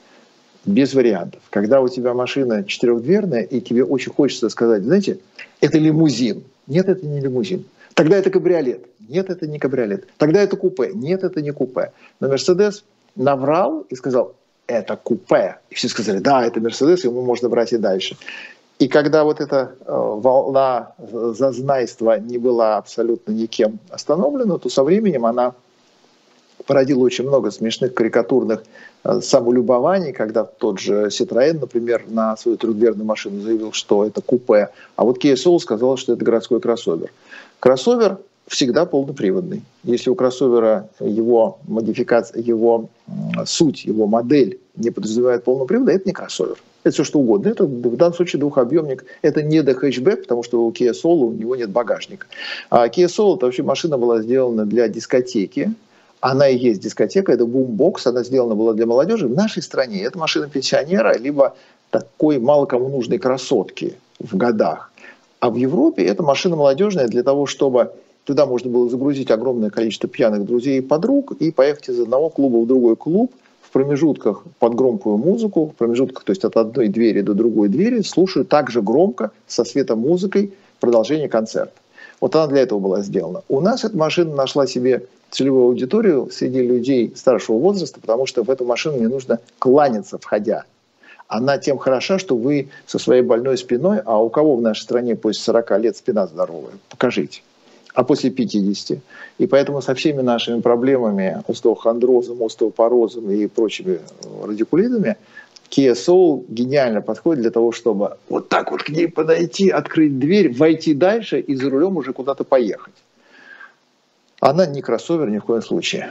Без вариантов. Когда у тебя машина четырехдверная, и тебе очень хочется сказать, знаете, это лимузин. Нет, это не лимузин. Тогда это кабриолет. Нет, это не кабриолет. Тогда это купе. Нет, это не купе. Но Мерседес наврал и сказал, это купе. И все сказали, да, это Мерседес, ему можно брать и дальше. И когда вот эта э, волна зазнайства не была абсолютно никем остановлена, то со временем она породила очень много смешных карикатурных э, самолюбований, когда тот же Citroën, например, на свою трехдверную машину заявил, что это купе, а вот Kia Soul сказал, что это городской кроссовер. Кроссовер всегда полноприводный. Если у кроссовера его модификация, его суть, его модель не подразумевает полного привода, это не кроссовер. Это все что угодно. Это в данном случае двухобъемник. Это не до хэтчбэк, потому что у Kia Soul у него нет багажника. А Kia Soul — это вообще машина была сделана для дискотеки. Она и есть дискотека, это бумбокс, она сделана была для молодежи. В нашей стране это машина пенсионера, либо такой мало кому нужной красотки в годах. А в Европе это машина молодежная для того, чтобы туда можно было загрузить огромное количество пьяных друзей и подруг и поехать из одного клуба в другой клуб в промежутках под громкую музыку, в промежутках, то есть от одной двери до другой двери, слушаю также громко, со светомузыкой, продолжение концерта. Вот она для этого была сделана. У нас эта машина нашла себе целевую аудиторию среди людей старшего возраста, потому что в эту машину не нужно кланяться, входя. Она тем хороша, что вы со своей больной спиной, а у кого в нашей стране после сорока лет спина здоровая? Покажите. А после пятидесяти. И поэтому со всеми нашими проблемами, остеохондрозом, остеопорозом и прочими радикулитами, Kia Soul гениально подходит для того, чтобы вот так вот к ней подойти, открыть дверь, войти дальше и за рулем уже куда-то поехать. Она не кроссовер ни в коем случае.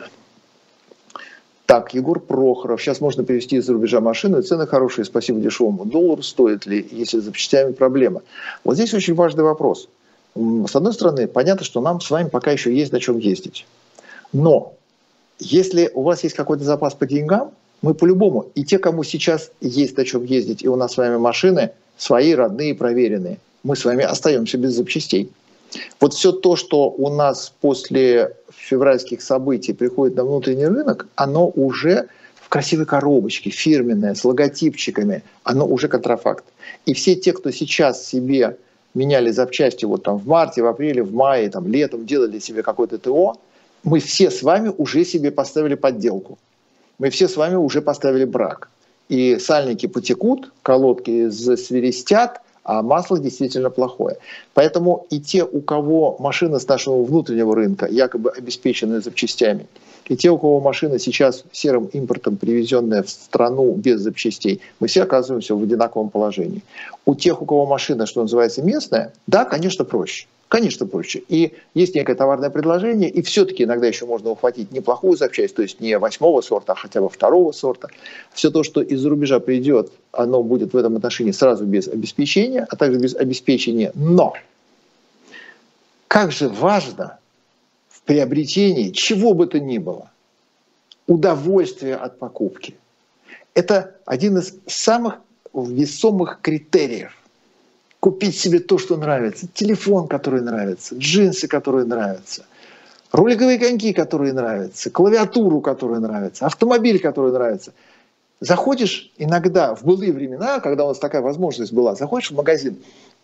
Так, Егор Прохоров. Сейчас можно перевести из-за рубежа машину, и цены хорошие, спасибо дешевому доллару. Стоит ли, если с запчастями проблема? Вот здесь очень важный вопрос. С одной стороны, понятно, что нам с вами пока еще есть на чем ездить. Но если у вас есть какой-то запас по деньгам, Мы по-любому. И те, кому сейчас есть о чем ездить, и у нас с вами машины свои, родные, проверенные, мы с вами остаемся без запчастей. Вот все то, что у нас после февральских событий приходит на внутренний рынок, оно уже в красивой коробочке, фирменное, с логотипчиками, оно уже контрафакт. И все те, кто сейчас себе меняли запчасти вот там в марте, в апреле, в мае, там, летом, делали себе какое-то ТО, мы все с вами уже себе поставили подделку. Мы все с вами уже поставили брак. И сальники потекут, колодки засверестят, а масло действительно плохое. Поэтому и те, у кого машина с нашего внутреннего рынка якобы обеспечены запчастями, и те, у кого машина сейчас серым импортом привезенная в страну без запчастей, мы все оказываемся в одинаковом положении. У тех, у кого машина, что называется, местная, да, конечно, проще. Конечно, проще. И есть некое товарное предложение, и все-таки иногда еще можно ухватить неплохую запчасть, то есть не восьмого сорта, а хотя бы второго сорта. Все то, что из-за рубежа придет, оно будет в этом отношении сразу без обеспечения, а также без обеспечения. Но как же важно в приобретении чего бы то ни было удовольствие от покупки. Это один из самых весомых критериев. Купить себе то, что нравится. Телефон, который нравится. Джинсы, которые нравятся. Роликовые коньки, которые нравятся. Клавиатуру, которая нравится. Автомобиль, который нравится. Заходишь иногда, в былые времена, когда у нас такая возможность была, заходишь в магазин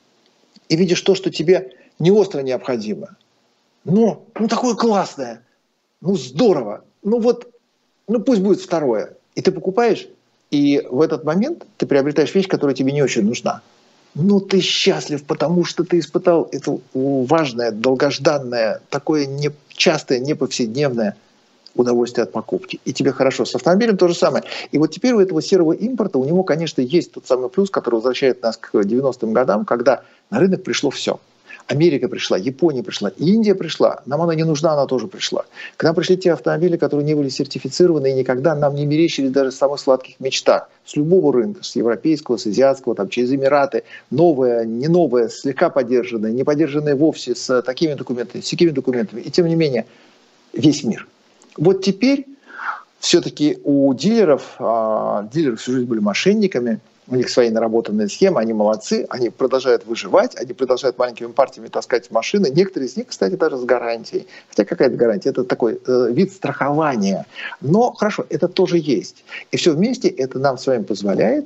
и видишь то, что тебе не остро необходимо. Но, ну такое классное. Ну здорово. Ну вот, ну пусть будет второе. И ты покупаешь, и в этот момент ты приобретаешь вещь, которая тебе не очень нужна. Ну, ты счастлив, потому что ты испытал это важное, долгожданное, такое нечастое, неповседневное удовольствие от покупки. И тебе хорошо. С автомобилем то же самое. И вот теперь у этого серого импорта, у него, конечно, есть тот самый плюс, который возвращает нас к девяностым годам, когда на рынок пришло все. Америка пришла, Япония пришла, Индия пришла. Нам она не нужна, она тоже пришла. К нам пришли те автомобили, которые не были сертифицированы и никогда нам не мерещились даже в самых сладких мечтах. С любого рынка, с европейского, с азиатского, там, через Эмираты. Новое, не новое, слегка подержанное, не подержанное вовсе, с такими документами, с такими документами. И тем не менее, весь мир. Вот теперь все-таки у дилеров, а, дилеры всю жизнь были мошенниками, у них свои наработанные схемы, они молодцы, они продолжают выживать, они продолжают маленькими партиями таскать машины. Некоторые из них, кстати, даже с гарантией. Хотя какая-то гарантия, это такой э, вид страхования. Но хорошо, это тоже есть. И все вместе это нам с вами позволяет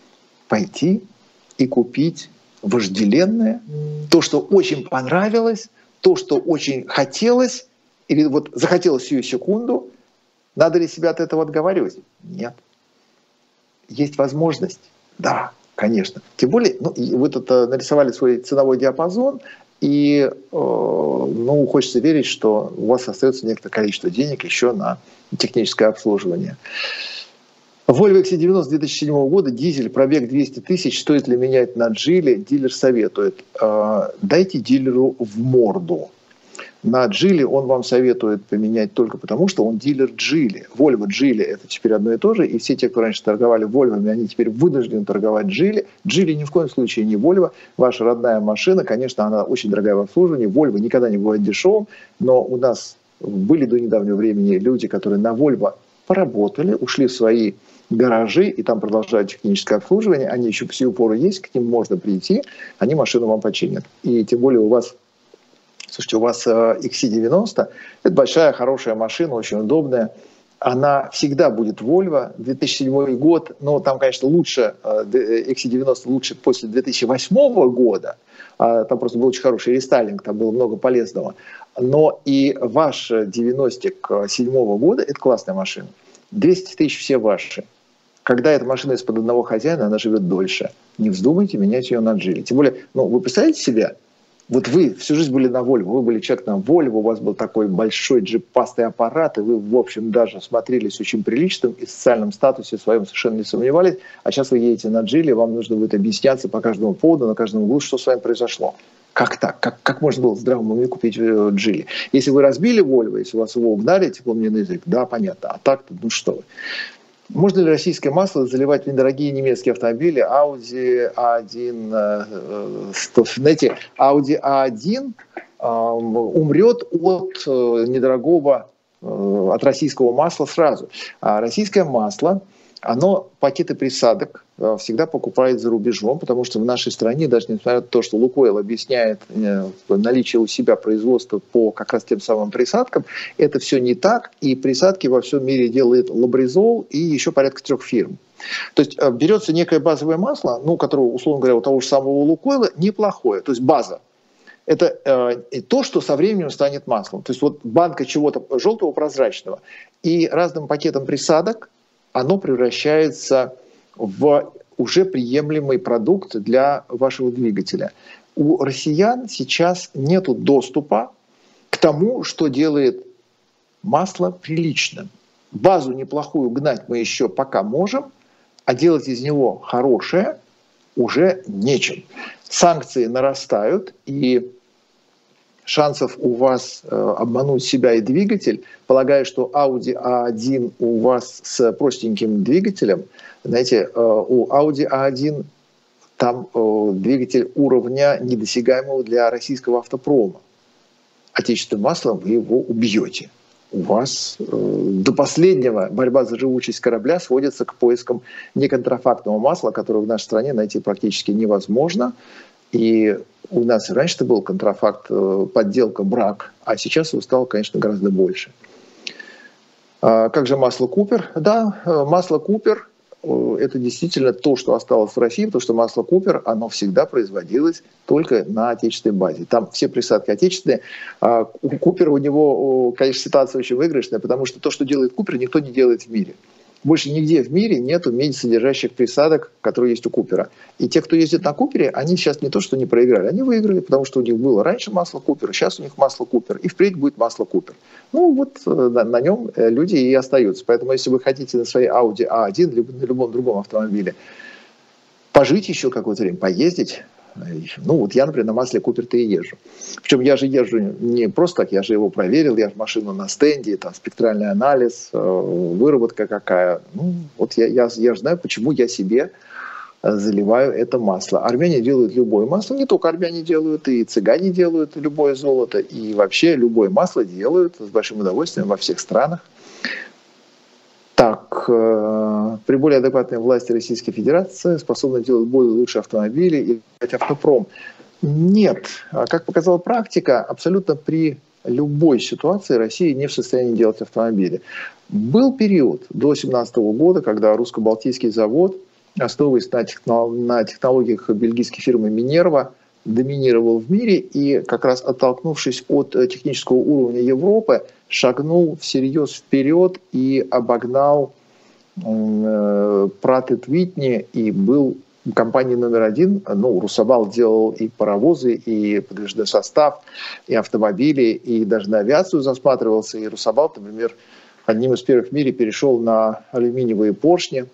пойти и купить вожделенное, то, что очень понравилось, то, что очень хотелось, или вот захотелось сию секунду. Надо ли себя от этого отговаривать? Нет. Есть возможность. Да, конечно. Тем более, ну, вы тут нарисовали свой ценовой диапазон, и э, ну, хочется верить, что у вас остается некоторое количество денег еще на техническое обслуживание. Volvo икс си девяносто две тысячи седьмого года, дизель, пробег двести тысяч, стоит ли менять на Джили? Дилер советует. Э, дайте дилеру в морду. На Джили он вам советует поменять только потому, что он дилер Джили. Volvo Джили это теперь одно и то же, и все те, кто раньше торговали Volvo, они теперь вынуждены торговать Джили. Джили ни в коем случае не Volvo. Ваша родная машина, конечно, она очень дорогая в обслуживании. Volvo никогда не бывает дешевым, но у нас были до недавнего времени люди, которые на Volvo поработали, ушли в свои гаражи и там продолжают техническое обслуживание. Они еще по сию пору есть, к ним можно прийти, они машину вам починят. И тем более у вас Слушайте, у вас икс си девяносто, это большая, хорошая машина, очень удобная. Она всегда будет Volvo. две тысячи седьмой год, но там, конечно, лучше, икс си девяносто лучше после две тысячи восьмого года. Там просто был очень хороший рестайлинг, там было много полезного. Но и ваш девяностик седьмого года, это классная машина. двести тысяч все ваши. Когда эта машина из-под одного хозяина, она живет дольше. Не вздумайте менять ее на Джили. Тем более, ну, вы представляете себе, вот вы всю жизнь были на Volvo, вы были человек на Volvo, у вас был такой большой джипастый аппарат, и вы, в общем, даже смотрелись очень приличным и в социальном статусе своем совершенно не сомневались, а сейчас вы едете на Джили, вам нужно будет объясняться по каждому поводу, на каждом углу, что с вами произошло. Как так? Как, как можно было в здравом уме купить Джили? Если вы разбили Volvo, если вас его угнали, тепло мне на язык, да, понятно, а так-то, ну что вы. Можно ли российское масло заливать в недорогие немецкие автомобили Audi а один? Знаете, Audi а один умрет от недорогого, от российского масла сразу. А российское масло оно пакеты присадок всегда покупает за рубежом, потому что в нашей стране, даже несмотря на то, что «Лукойл» объясняет наличие у себя производства по как раз тем самым присадкам, это все не так, и присадки во всем мире делает Лабризол и еще порядка трех фирм. То есть берется некое базовое масло, ну, которое, условно говоря, у того же самого «Лукойла» неплохое, то есть база. Это э, то, что со временем станет маслом. То есть вот банка чего-то желтого, прозрачного, и разным пакетом присадок оно превращается в уже приемлемый продукт для вашего двигателя. У россиян сейчас нет доступа к тому, что делает масло приличным. Базу неплохую гнать мы еще пока можем, а делать из него хорошее уже нечем. Санкции нарастают, и шансов у вас э, обмануть себя и двигатель, полагая, что Audi а один у вас с простеньким двигателем, знаете, э, у Audi а один там э, двигатель уровня недосягаемого для российского автопрома. Отечественным маслом вы его убьете. У вас э, до последнего борьба за живучесть корабля сводится к поискам неконтрафактного масла, которое в нашей стране найти практически невозможно. И у нас раньше-то был контрафакт, подделка, брак, а сейчас его стало, конечно, гораздо больше. А как же масло Купер? Да, масло Купер – это действительно то, что осталось в России, потому что масло Купер, оно всегда производилось только на отечественной базе. Там все присадки отечественные. А у Купера, у него, конечно, ситуация очень выигрышная, потому что то, что делает Купер, никто не делает в мире. Больше нигде в мире нету медисодержащих присадок, которые есть у Купера. И те, кто ездит на Купере, они сейчас не то, что не проиграли, они выиграли, потому что у них было раньше масло Купер, сейчас у них масло Купер, и впредь будет масло Купер. Ну вот на, на нем люди и остаются. Поэтому если вы хотите на своей Audi а один, либо на любом другом автомобиле пожить еще какое-то время, поездить, ну вот я, например, на масле Купер-то и езжу. Причем я же езжу не просто так, я же его проверил, я же машину на стенде, там спектральный анализ, выработка какая. Ну вот я, я, я же знаю, почему я себе заливаю это масло. Армяне делают любое масло, не только армяне делают, и цыгане делают любое золото, и вообще любое масло делают с большим удовольствием во всех странах. Так, э, при более адекватной власти Российской Федерации способны делать более лучшие автомобили и автопром. Нет, как показала практика, абсолютно при любой ситуации Россия не в состоянии делать автомобили. Был период до две тысячи семнадцатого года, когда русско-балтийский завод, основываясь на, техно, на технологиях бельгийской фирмы Минерва, доминировал в мире и, как раз оттолкнувшись от технического уровня Европы, шагнул всерьез вперед и обогнал э, Pratt и Whitney и был компанией номер один. Ну, Русабал делал и паровозы, и подвижной состав, и автомобили, и даже на авиацию засматривался. И Русабал, например, одним из первых в мире перешел на алюминиевые поршни.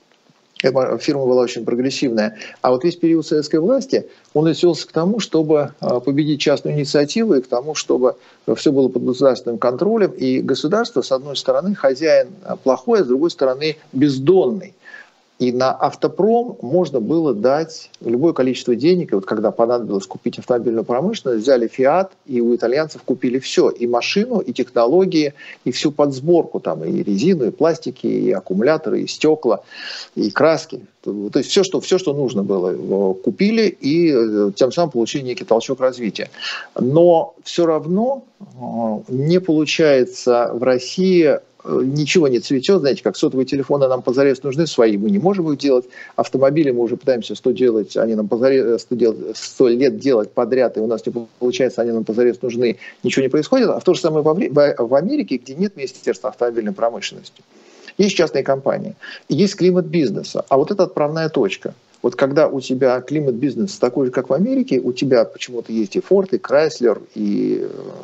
Фирма была очень прогрессивная. А вот весь период советской власти, он свелся к тому, чтобы победить частную инициативу и к тому, чтобы все было под государственным контролем. И государство, с одной стороны, хозяин плохой, а с другой стороны, бездонный. И на автопром можно было дать любое количество денег. И вот когда понадобилось купить автомобильную промышленность, взяли Фиат, и у итальянцев купили все. И машину, и технологии, и всю подсборку. Там и резину, и пластики, и аккумуляторы, и стекла, и краски. То есть все, что, все, что нужно было, купили, и тем самым получили некий толчок развития. Но все равно не получается в России... Ничего не цветет, знаете, как сотовые телефоны нам позарез нужны, свои мы не можем их делать. Автомобили мы уже пытаемся сто делать, они нам позарез, сто, делать, сто лет делать подряд, и у нас не получается, они нам позарез нужны, ничего не происходит. А в то же самое в Америке, где нет Министерства автомобильной промышленности. Есть частные компании, есть климат бизнеса, а вот это отправная точка. Вот когда у тебя климат бизнеса такой же, как в Америке, у тебя почему-то есть и Ford, и Chrysler, и...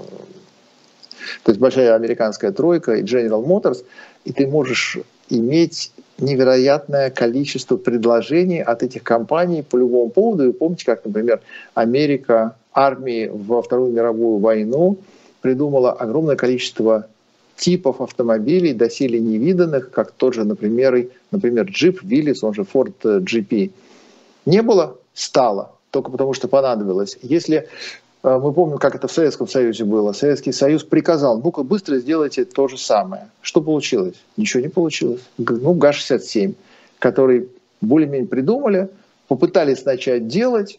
То есть большая американская тройка и General Motors, и ты можешь иметь невероятное количество предложений от этих компаний по любому поводу. И помните, как, например, Америка армии во Вторую мировую войну придумала огромное количество типов автомобилей, доселе невиданных, как тот же, например, например Jeep Willys, он же Ford джи пи. Не было, стало, только потому что понадобилось. Если Мы помним, как это в Советском Союзе было. Советский Союз приказал, ну-ка быстро сделайте то же самое. Что получилось? Ничего не получилось. Ну, ГАЗ шестьдесят семь, который более-менее придумали, попытались начать делать,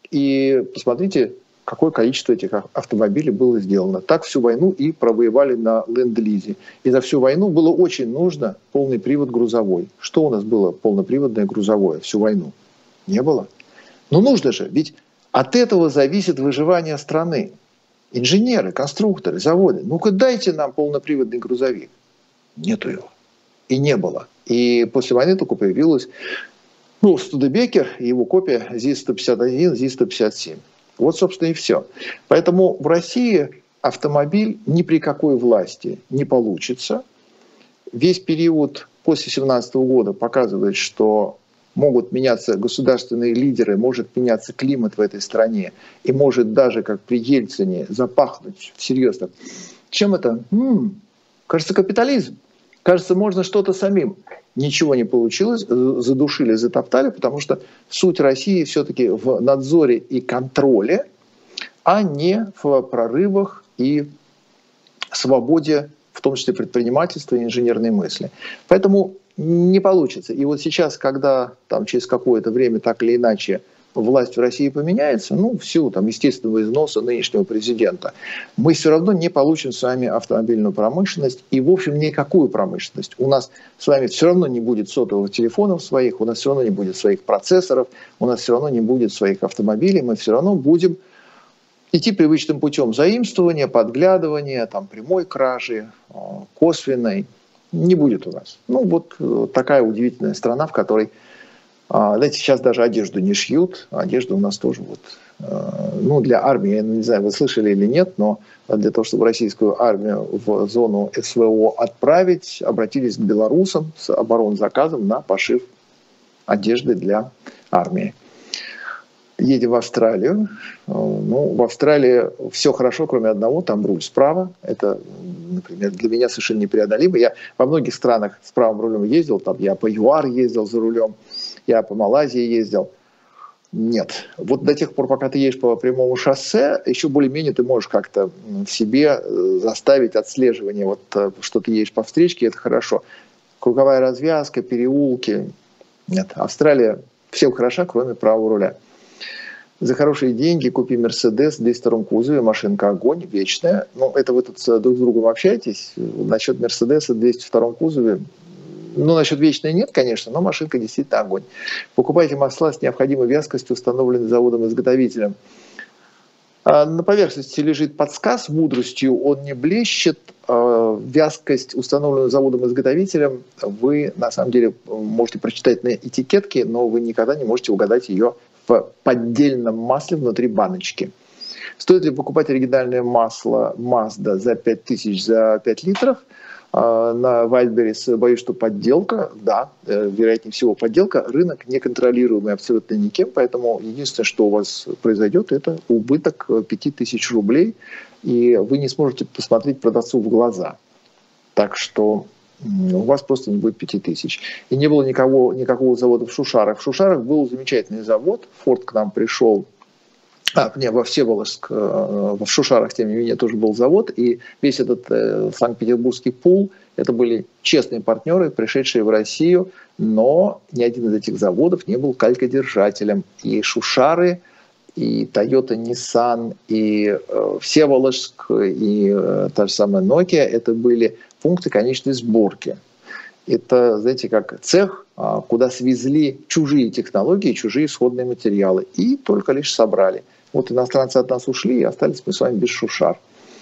и посмотрите, какое количество этих автомобилей было сделано. Так всю войну и провоевали на ленд-лизе. И за всю войну было очень нужно полный привод грузовой. Что у нас было полноприводное грузовое всю войну? Не было. Но нужно же, ведь от этого зависит выживание страны. Инженеры, конструкторы, заводы. Ну-ка дайте нам полноприводный грузовик. Нету его. И не было. И после войны только появилась ну, Студебекер и его копия ЗИС сто пятьдесят один, ЗИС сто пятьдесят семь. Вот, собственно, и все. Поэтому в России автомобиль ни при какой власти не получится. Весь период после две тысячи семнадцатого года показывает, что могут меняться государственные лидеры, может меняться климат в этой стране, и может даже, как при Ельцине, запахнуть всерьез. Чем это? М-м, кажется, капитализм. Кажется, можно что-то самим. Ничего не получилось, задушили, затоптали, потому что суть России все-таки в надзоре и контроле, а не в прорывах и свободе, в том числе предпринимательства и инженерной мысли. Поэтому не получится. И вот сейчас, когда там, через какое-то время так или иначе власть в России поменяется, ну, в силу там, естественного износа нынешнего президента, мы все равно не получим с вами автомобильную промышленность и, в общем, никакую промышленность. У нас с вами все равно не будет сотовых телефонов своих, у нас все равно не будет своих процессоров, у нас все равно не будет своих автомобилей, мы все равно будем идти привычным путем заимствования, подглядывания, там, прямой кражи, косвенной. Не будет у нас. Ну, вот такая удивительная страна, в которой, знаете, сейчас даже одежду не шьют. Одежда у нас тоже вот, ну, для армии, я не знаю, вы слышали или нет, но для того, чтобы российскую армию в зону СВО отправить, обратились к белорусам с оборонзаказом на пошив одежды для армии. Едем в Австралию. Ну, в Австралии все хорошо, кроме одного, там руль справа. Это, например, для меня совершенно непреодолимо. Я во многих странах с правым рулем ездил. Там я по ЮАР ездил за рулем, я по Малайзии ездил. Нет. Вот до тех пор, пока ты едешь по прямому шоссе, еще более-менее ты можешь как-то в себе заставить отслеживание. Вот что ты едешь по встречке, это хорошо. Круговая развязка, переулки. Нет. Австралия всем хороша, кроме правого руля. За хорошие деньги купи Мерседес в двести втором кузове, машинка огонь, вечная. Ну, это вы тут друг с другом общаетесь. Насчет Мерседеса в двести втором кузове, ну, насчет вечной нет, конечно, но машинка действительно огонь. Покупайте масла с необходимой вязкостью, установленной заводом-изготовителем. А на поверхности лежит подсказ мудростью, он не блещет. Вязкость, установленную заводом-изготовителем, вы на самом деле можете прочитать на этикетке, но вы никогда не можете угадать ее в поддельном масле внутри баночки. Стоит ли покупать оригинальное масло Mazda за пять тысяч за пять литров? На Wildberries боюсь, что подделка. Да, вероятнее всего подделка. Рынок неконтролируемый абсолютно никем, поэтому единственное, что у вас произойдет, это убыток пять тысяч рублей, и вы не сможете посмотреть продавцу в глаза. Так что у вас просто не будет пяти тысяч. И не было никого, никакого завода в Шушарах. В Шушарах был замечательный завод. Форд к нам пришел. А, не, во Всеволожск, в Шушарах, тем не менее, тоже был завод. И весь этот э, санкт-петербургский пул, это были честные партнеры, пришедшие в Россию. Но ни один из этих заводов не был калькодержателем. И Шушары, и Toyota, Nissan, и э, Всеволожск, и э, та же самая Nokia, это были пункты конечной сборки. Это, знаете, как цех, куда свезли чужие технологии, чужие исходные материалы, и только лишь собрали. Вот иностранцы от нас ушли, и остались мы с вами без Шушар.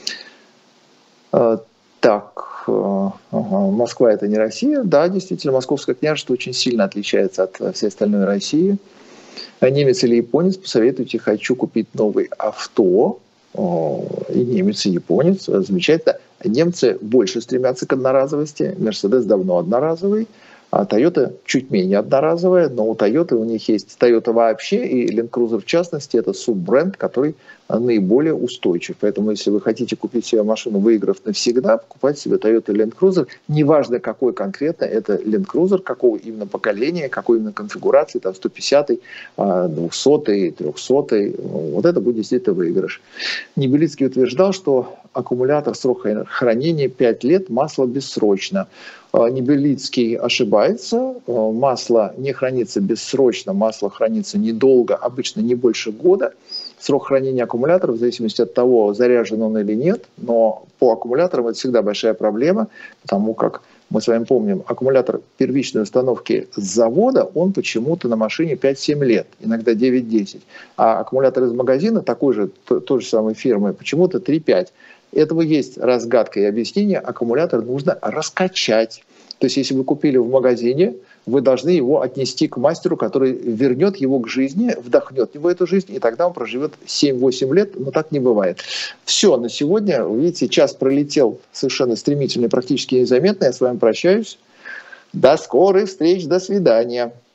Так, ага, Москва — это не Россия. Да, действительно, Московское княжество очень сильно отличается от всей остальной России. Немец или японец, посоветуйте, хочу купить новый авто. И немец, и японец, замечательно. Немцы больше стремятся к одноразовости. Мерседес давно одноразовый. А Toyota чуть менее одноразовая, но у Toyota у них есть Toyota вообще, и Land Cruiser в частности, это суббренд, который наиболее устойчив. Поэтому, если вы хотите купить себе машину, выиграв навсегда, покупайте себе Toyota Land Cruiser. Неважно, какой конкретно это Land Cruiser, какого именно поколения, какой именно конфигурации, там сто пятидесятый, двухсотый, трехсотый. Вот это будет действительно выигрыш. Небелицкий утверждал, что аккумулятор срок хранения пять лет, масло бессрочно. Небелицкий ошибается, масло не хранится бессрочно, масло хранится недолго, обычно не больше года. Срок хранения аккумулятора, в зависимости от того, заряжен он или нет, но по аккумуляторам это всегда большая проблема, потому как мы с вами помним, аккумулятор первичной установки с завода, он почему-то на машине пять-семь лет, иногда девять-десять. А аккумулятор из магазина, такой же, той же самой фирмы, почему-то три-пять. Этого есть разгадка и объяснение. Аккумулятор нужно раскачать. То есть, если вы купили в магазине, вы должны его отнести к мастеру, который вернет его к жизни, вдохнет в него эту жизнь, и тогда он проживет семь-восемь лет, но так не бывает. Все, на сегодня, вы видите, час пролетел совершенно стремительно и практически незаметно. Я с вами прощаюсь. До скорых встреч, до свидания.